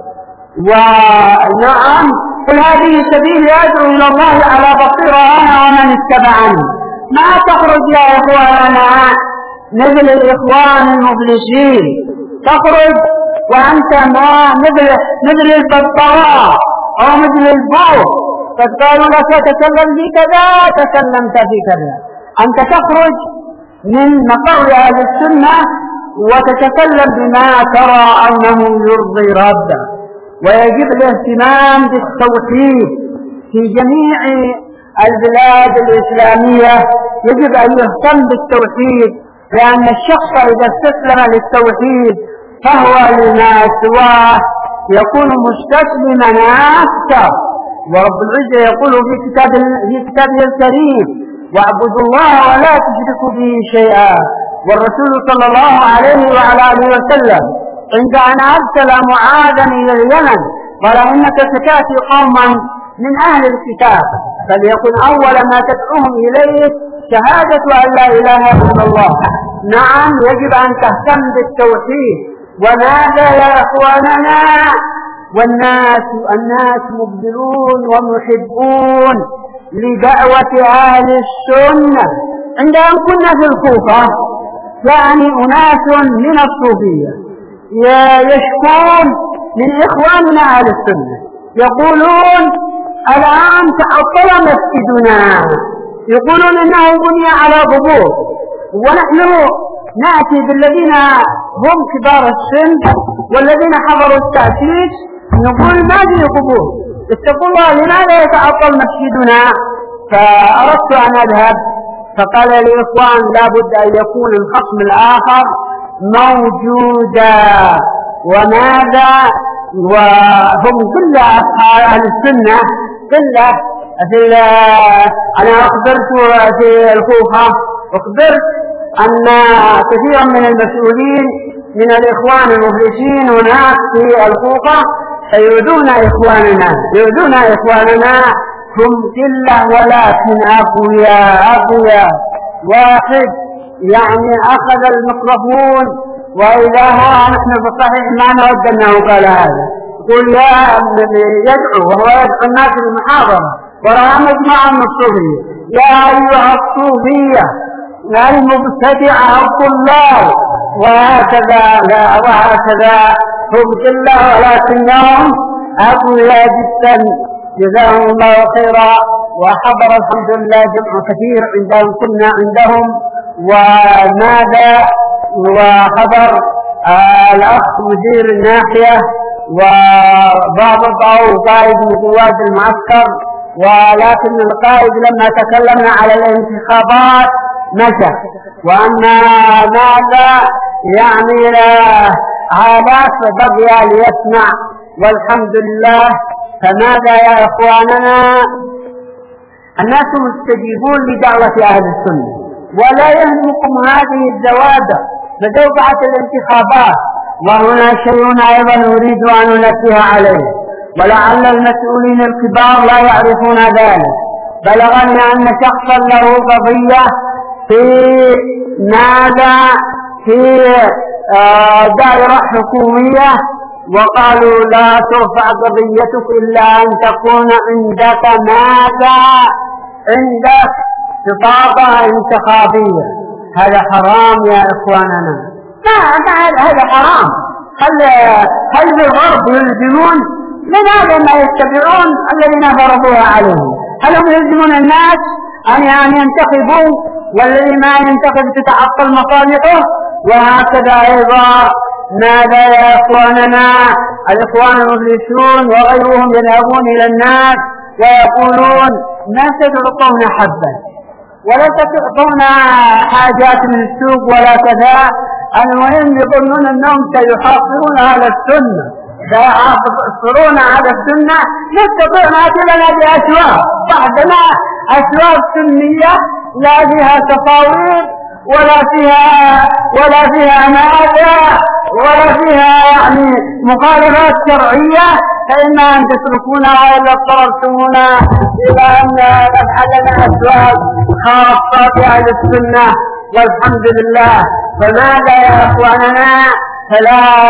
Speaker 2: ونعم، قل هذه سبيلي أدعو إلى الله على بصيرة أنا ومن اتبعني. ما تخرج يا إخواننا مثل الإخوان المفلسين، تخرج وأنت ما مثل البطراء أو مثل البور، قد قالوا لك تكلم في كذا تكلمت في كذا. أنت تخرج من مقر أهل السنة وتتكلم بما ترى أنه يرضي ربك. ويجب الاهتمام بالتوحيد في جميع البلاد الإسلامية، يجب أن يهتم بالتوحيد، لأن الشخص إذا استسلم للتوحيد فهو لما سواه يكون مستسلما أكثر. ورب العزة يقول في كتابه الكريم: واعبدوا الله ولا تشركوا به شيئا. والرسول صلى الله عليه وعلى آله وسلم عند أن أرسل معاذا إلى اليمن قال: إنك ستأتي قوما من أهل الكتاب فليكن أول ما تدعوهم إليه شهادة أن لا إله إلا الله. نعم، يجب أن تهتم بالتوحيد. وماذا يا إخواننا؟ والناس مقبلون ومحبون لدعوة أهل السنة. عندما كنا في الكوفة يعني أناس من الصوفية يشكون من إخواننا أهل السنة، يقولون الآن تعطل مسجدنا، يقولون إنه بني على قبور، ونحن نأتي بالذين هم كبار السن والذين حضروا التأسيس نقول ما في قبور، اتقوا الله لماذا يتعطل مسجدنا؟ فأردت أن أذهب، فقال الإخوان لابد أن يكون الخصم الآخر موجودا. وماذا؟ وهم كل أهل السنة كله أنا أخبرت في الكوفة، أخبرت أن كثيرا من المسؤولين من الإخوان المفلسين هناك في الكوفة يؤذون إخواننا هم كله ولكن أقوياء. واحد يعني أخذ الميكروفون وإذا هو نحن بالصحيح ما نود أنه قال هذا، يقول يدعو وهو يدعو الناس للمحاضرة ورأى مجموعة من الصوفية: يا أيها الصوفية المبتدعة الطلاب، وهكذا هم كله ولكنهم أقوياء جدا جزاهم الله خيرا. وحضر الحمد لله جمع كثير عندهم كنا عندهم. وماذا؟ وحضر الأخ مدير الناحية وضابط أو قائد من قوات المعسكر، ولكن القائد لما تكلمنا على الانتخابات مشى. وأما ماذا يعني آلاف بقي ليسمع، والحمد لله. فماذا يا إخواننا؟ الناس مستجيبون لدعوة أهل السنة، ولا يهمكم هذه الزوادة بدوبعة الانتخابات. وهنا شيء أيضا أريد أن أنبه عليه، ولعل المسؤولين الكبار لا يعرفون ذلك. بلغني أن شخصا له قضية في ماذا في دائرة حكومية، وقالوا لا ترفع قضيتك إلا أن تكون عندك ماذا عندك بطاقة انتخابية. هذا حرام يا إخواننا، هذا حرام. هل بالغرب يلزمون؟ لماذا ما يتبعون الذين فرضوها عليهم؟ هل هم يلزمون الناس أن ينتخبوا، والذي ما ينتخب تتعطل مصالحه؟ وهكذا أيضا ماذا يا إخواننا الإخوان المفلسون وغيرهم يذهبون إلى الناس ويقولون ما ستعطون حبا ولا ستعطون حاجات من السوق ولا كذا. المهم يظنون أنهم سيحاصرون على السنة، سيحاصرون على السنة. نستطيع نأتي لنا بأسواق، بعدنا أسواق سنية لا فيها تصاوير ولا فيها مآذى ولا فيها مخالفات شرعية، فإما أن تتركونا وإلا اضطررتمونا إلى أن نفعل لنا أسواق خاصة بأهل السنة والحمد لله. فماذا يا إخواننا؟ فلا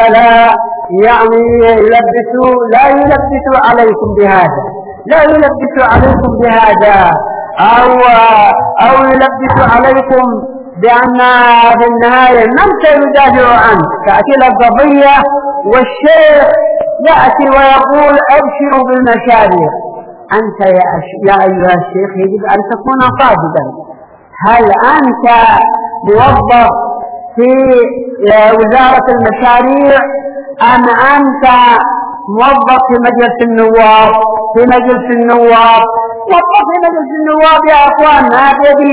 Speaker 2: يلبسوا عليكم بهذا أو يلبسوا عليكم بأن في النهاية من سيدافع عنه. تأتي القضية والشيخ يأتي ويقول أبشروا بالمشاريع. أنت يا أيها الشيخ يجب أن تكون صادقا. هل أنت موظف في وزارة المشاريع أم أنت موظف في مجلس النواب؟ موظف في مجلس النواب يا أخوان ما بيده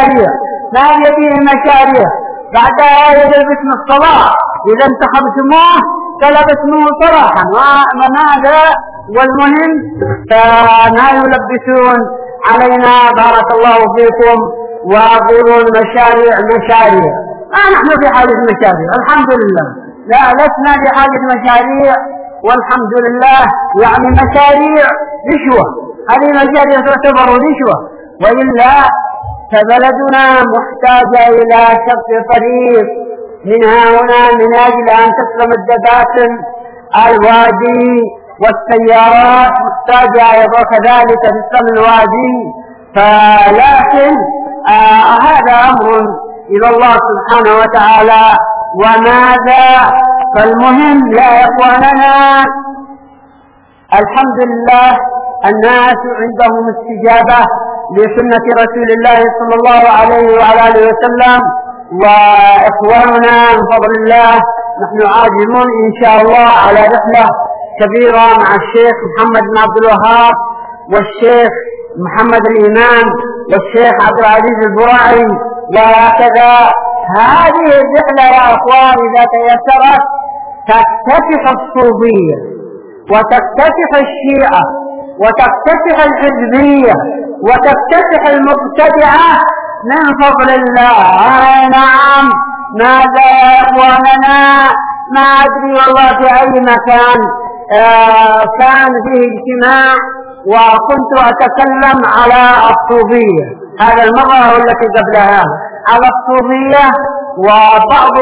Speaker 2: مشاريع، بعدها يجب اسم الصلاة إذا انتخبتموه طلب اسمه صراحا وماذا. والمهم فما يلبسون علينا بارك الله فيكم ويقولون مشاريع. نحن في حاجة مشاريع الحمد لله، لا لسنا في حاجة مشاريع والحمد لله. مشاريع رشوة، هذه مشاريع تعتبر رشوة، وإلا فبلدنا محتاجة إلى شق طريق من هنا من أجل أن تسلم الدباسم الوادي، والسيارات محتاجة أيضا كذلك تسلم الوادي. لكن هذا أمر إلى الله سبحانه وتعالى. وماذا؟ فالمهم يا إخواننا الحمد لله الناس عندهم استجابة لسنة رسول الله صلى الله عليه وعلى آله وسلم. وإخواننا من فضل الله نحن عازمون إن شاء الله على رحلة كبيرة مع الشيخ محمد بن عبد الوهاب والشيخ محمد الإمام والشيخ عبد العزيز البراعي. وهكذا هذه الرحلة يا أخوان إذا تيسرت تكتسح الصوفية وتكتسح الشيعة وتكتسح الحزبية وتكتسح المبتدعة من فضل الله. نعم. ماذا يا إخواننا؟ ما أدري والله في أي مكان كان فيه اجتماع وكنت أتكلم على الصوفية، هذا المرة والتي قبلها على الصوفية، وبعض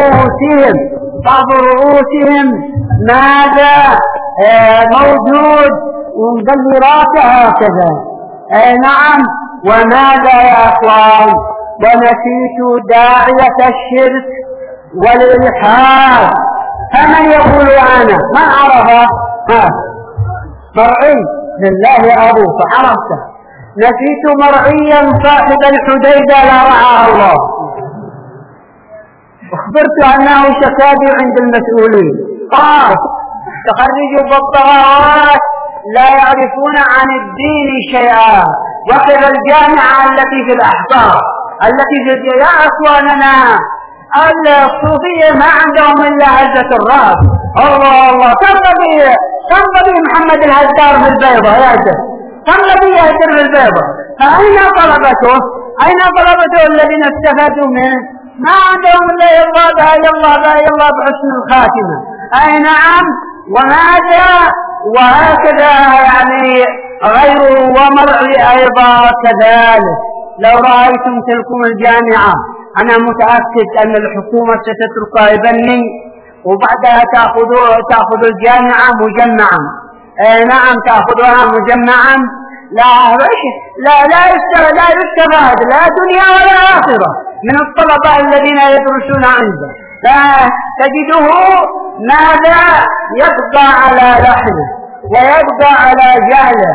Speaker 2: رؤوسهم ماذا موجود ومبلرات هكذا. نعم. وماذا يا أخوان؟ ونسيت داعية الشرك والإلحاد. فمن يقول أنا من عرفه؟ مرعي لله أبوه فعرفته. نسيت مرعيا صاحب الحديدة لا رعاه الله. أخبرت أنه شكابي عند المسؤولين، قال تخرجوا بالطغاوات لا يعرفون عن الدين شيئا، وكذا الجامعة التي في الأحبار التي في يا أخواننا الصوفية ما عندهم إلا عزة الرأس. الله كم نبي محمد الهدار في البيضة يهدر، كم نبي يهدر في البيضة. فأين طلبته الذين استفادوا منه؟ ما عندهم إلا يلا بحسن الخاتمة. أي نعم. وماذا؟ وهكذا غيره ومرعي أيضا كذلك. لو رأيتم تلكم الجامعة أنا متأكد أن الحكومة ستتركها يبني وبعدها تأخذ الجامعة مجمعا. نعم تأخذها مجمعا. لا يستفاد لا دنيا ولا آخرة من الطلبة الذين يدرسون عنده. تجده ماذا يبقى على لحنه ويبقى على جهله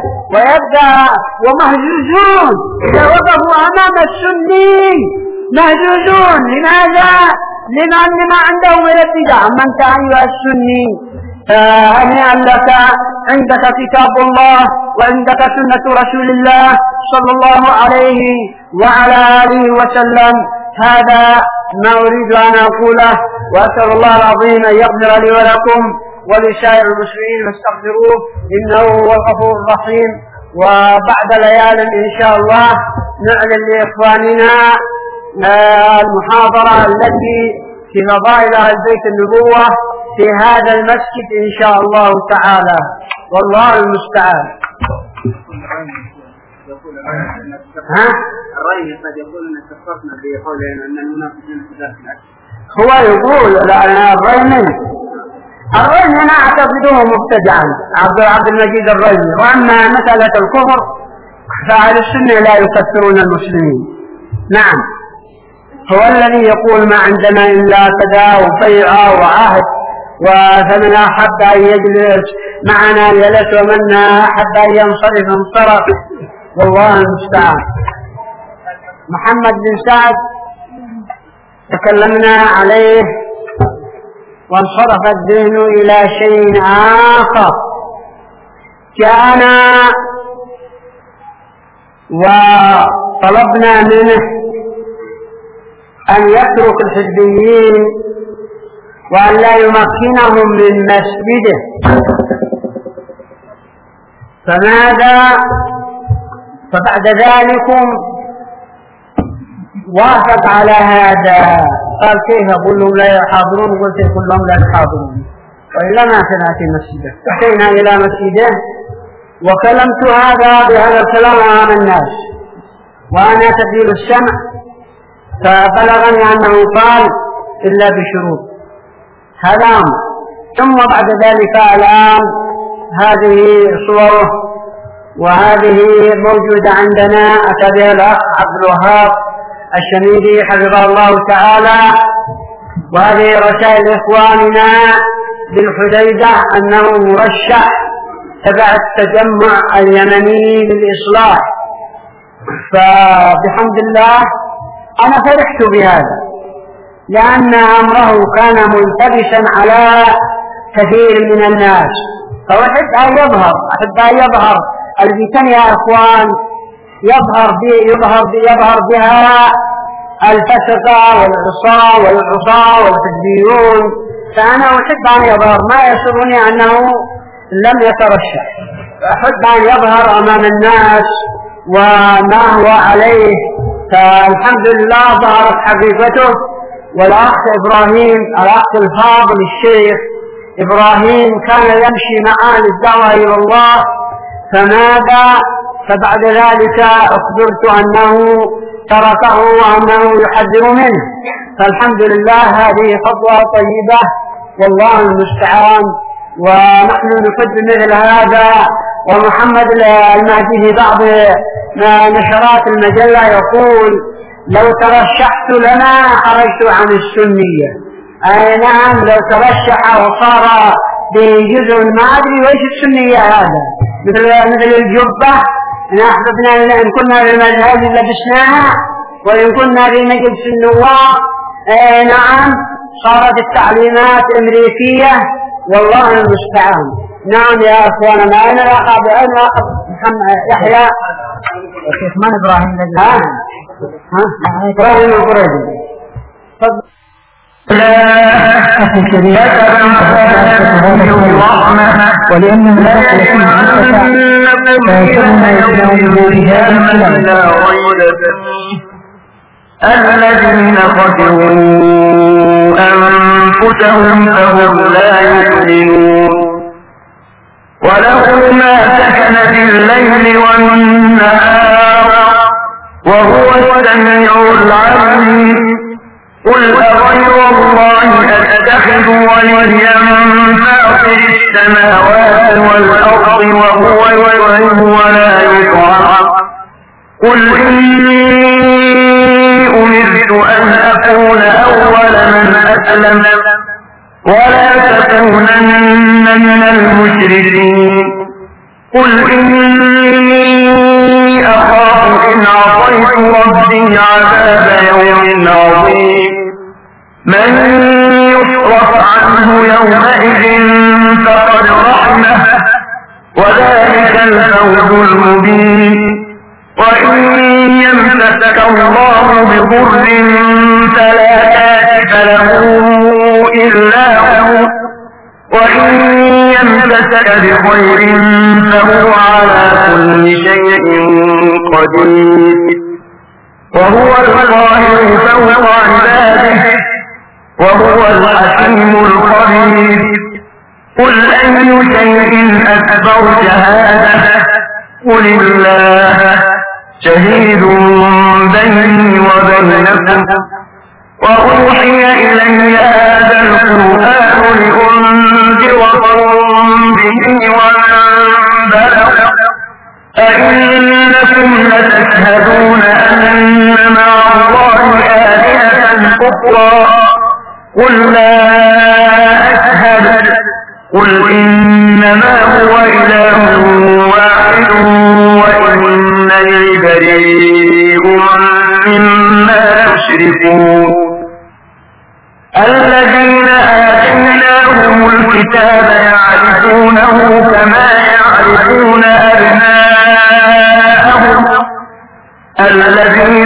Speaker 2: ومهزوزون إذا وقفوا أمام السني مهزوزون. لماذا؟ لأن ما عندهم إلا ابتداع. من أنت أيها السني هنيئا لك، عندك كتاب الله وعندك سنة رسول الله صلى الله عليه وعلى آله وسلم. هذا ما أريد أن أقوله، وأسأل الله العظيم أن يغفر لي ولكم ولسائر المسلمين فاستغفروه إنه هو الغفور الرحيم. وبعد ليال إن شاء الله نعلن لإخواننا المحاضرة التي في فضائل أهل بيت النبوة في هذا المسجد إن شاء الله تعالى، والله المستعان.
Speaker 3: الرأي قد يقول أن اتفقنا بقولنا أن المنافقين في ذات الأكل.
Speaker 2: هو يقول الرأي أنا أعتقده مبتدعا عبد المجيد الرأي. وأما مسألة الكفر فأهل السنة لا يكفرون المسلمين. نعم هو الذي يقول ما عندنا إلا كذا وبيعة وعهد، فمن أحب أن يجلس معنا جلس ومن أحب أن ينصرف انصرف، والله المستعان. محمد بن سعد تكلمنا عليه وانصرف الذهن إلى شيء آخر. جاءنا وطلبنا منه أن يترك الحزبيين وأن لا يمكنهم من مسجده. فماذا؟ فبعد ذلك وافق على هذا. قال كيف أقول لهم لا يحاضرون؟ قلت كلهم لا يحاضرون وإلا ما سنأتي مسجده. أتينا إلى مسجده وكلمت بهذا الكلام أمام الناس وأنا تبديل السمع، فبلغني أنه قال إلا بشروط. هذا أمر. ثم بعد ذلك الآن هذه صوره وهذه موجودة عندنا أتى بها الأخ عبد الوهاب الشميدي حفظه الله تعالى. وهذه رسائل إخواننا بالحديدة أنه مرشح تبع التجمع اليمني للإصلاح. فبحمد الله أنا فرحت بهذا لأن أمره كان ملتبسا على كثير من الناس. فأحب أن يظهر الفتن يا إخوان، يظهر بها الفسقة والعصاة والحزبيون. فأنا أحب أن يظهر. ما يسرني أنه لم يترشح، أحب أن يظهر أمام الناس وما هو عليه. فالحمد لله ظهرت حقيقته. والأخ إبراهيم الأخ الفاضل الشيخ إبراهيم كان يمشي معه للدعوة إلى الله. فماذا؟ فبعد ذلك أخبرت أنه تركه وأنه يحذر منه. فالحمد لله هذه خطوة طيبة والله المستعان. ونحن نحب مثل هذا. ومحمد المهدي في بعض نشرات المجلة يقول لو ترشحت لنا خرجت عن السنية. أي نعم لو ترشح وصار بجزء ما أدري وإيش السنية هذا مثل الجبة. أحببنا إن كنا في المذهب لبسناها وإن كنا في مجلس النواب نعم صارت التعليمات أمريكية والله المستعان. نعم يا أخوانا أين الأخ محمد يحيى الشيخ من إبراهيم إبراهيم القريبي.
Speaker 1: ولأن
Speaker 4: الذين خسروا أنفسهم فهم لا يؤمنون وله ما سكن في الليل والنهار وهو السميع العليم قل أغير الله أتخذ وليا فاطر السماوات والأرض وهو يطعم ولا يطعم قل إني أمرت أن أكون أول من أسلم ولا تكونن من المشركين قل إني أخاف إن عصيت ربي عذاب يوم عظيم من يصرف عنه يومئذ فقد رحمه وذلك الفوز المبين وإن يمسك الله بضر فلا كاشف له إلا هو وإن يمسك بخير فهو على كل شيء قدير وهو القاهر فوق عباده وهو الحكيم الخبير قل أي شيء أكبر شهادة قل الله شهيد بيني وبينكم وأوحي إلي هذا القرآن لأنذركم به ومن بلغ أئنكم لتشهدون أن مع الله آلهة أخرى قل لا أشهد قل إنما هو إله واحد وإنني بريء مما تشركون الذين آتيناهم الكتاب يعرفونه كما يعرفون أبناءهم الذين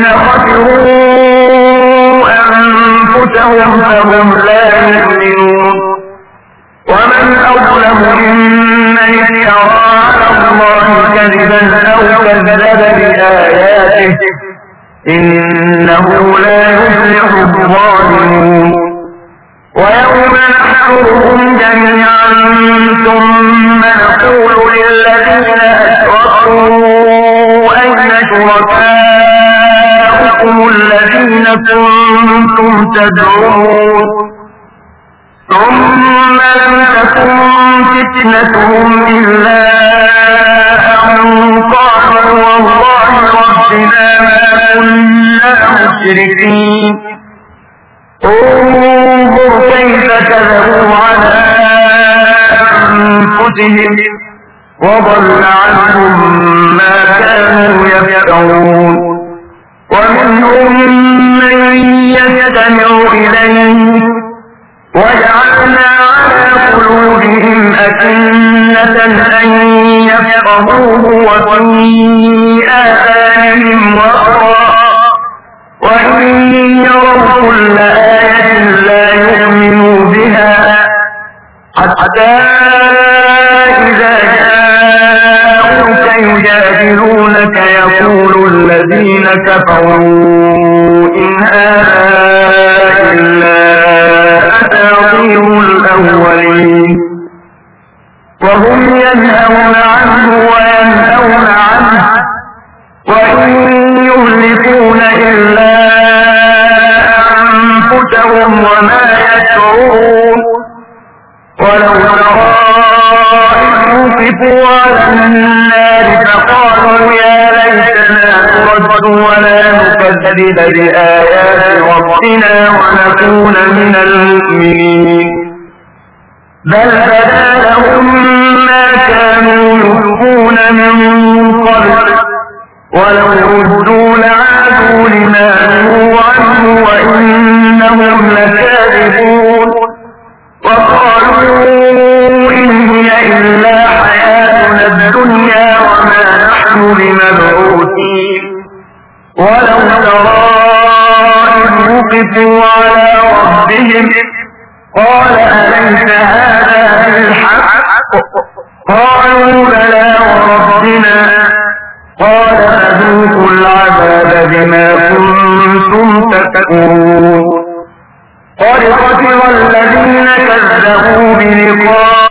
Speaker 4: خسروا أنفسهم فهم لا يؤمنون ومن أظلم ممن افترى على الله كذبا أو كذب بآياته إنه لا يفلح الظالمون ويوم نحشرهم جميعا ثم نقول للذين أشركوا أين شركاؤكم الذين كنتم تدعون ثم لم تكن فتنتهم إلا أن قالوا والله ربنا ما كنا مشركين انظر كيف كذبوا على أنفسهم وضل عنهم ما كانوا يفترون ومنهم من يستمع إليك وجعلنا على قلوبهم أكنة أن يفقهوه وفي آذانهم وقرا وإن يروا كل آية لا يؤمنوا بها حتى إذا جاءوك يجادلونك يقول الذين كفروا إن هذا إلا أساطير الأولين وهم ينهون عنه وينهون عنه وإن يهلكون إلا أنفسهم وما يشعرون ولو ترى إذ وقفوا على النار فقالوا يا ليتنا نرد ولا نكذب بآيات ربنا ونكون من المؤمنين بل بدا لهم ما كانوا يخفون من قبل ولو ردوا لعادوا لما نهوا عنه وإنهم لكاذبون وقالوا إن هي إلا حياتنا الدنيا وما نحن بمبعوثين ولو ترى إذ وقفوا على ربهم قال أليس هذا بالحق قالوا بلى وربنا قال فذوقوا العذاب بما كنتم تكفرون قد خسر الذين كذبوا بلقاء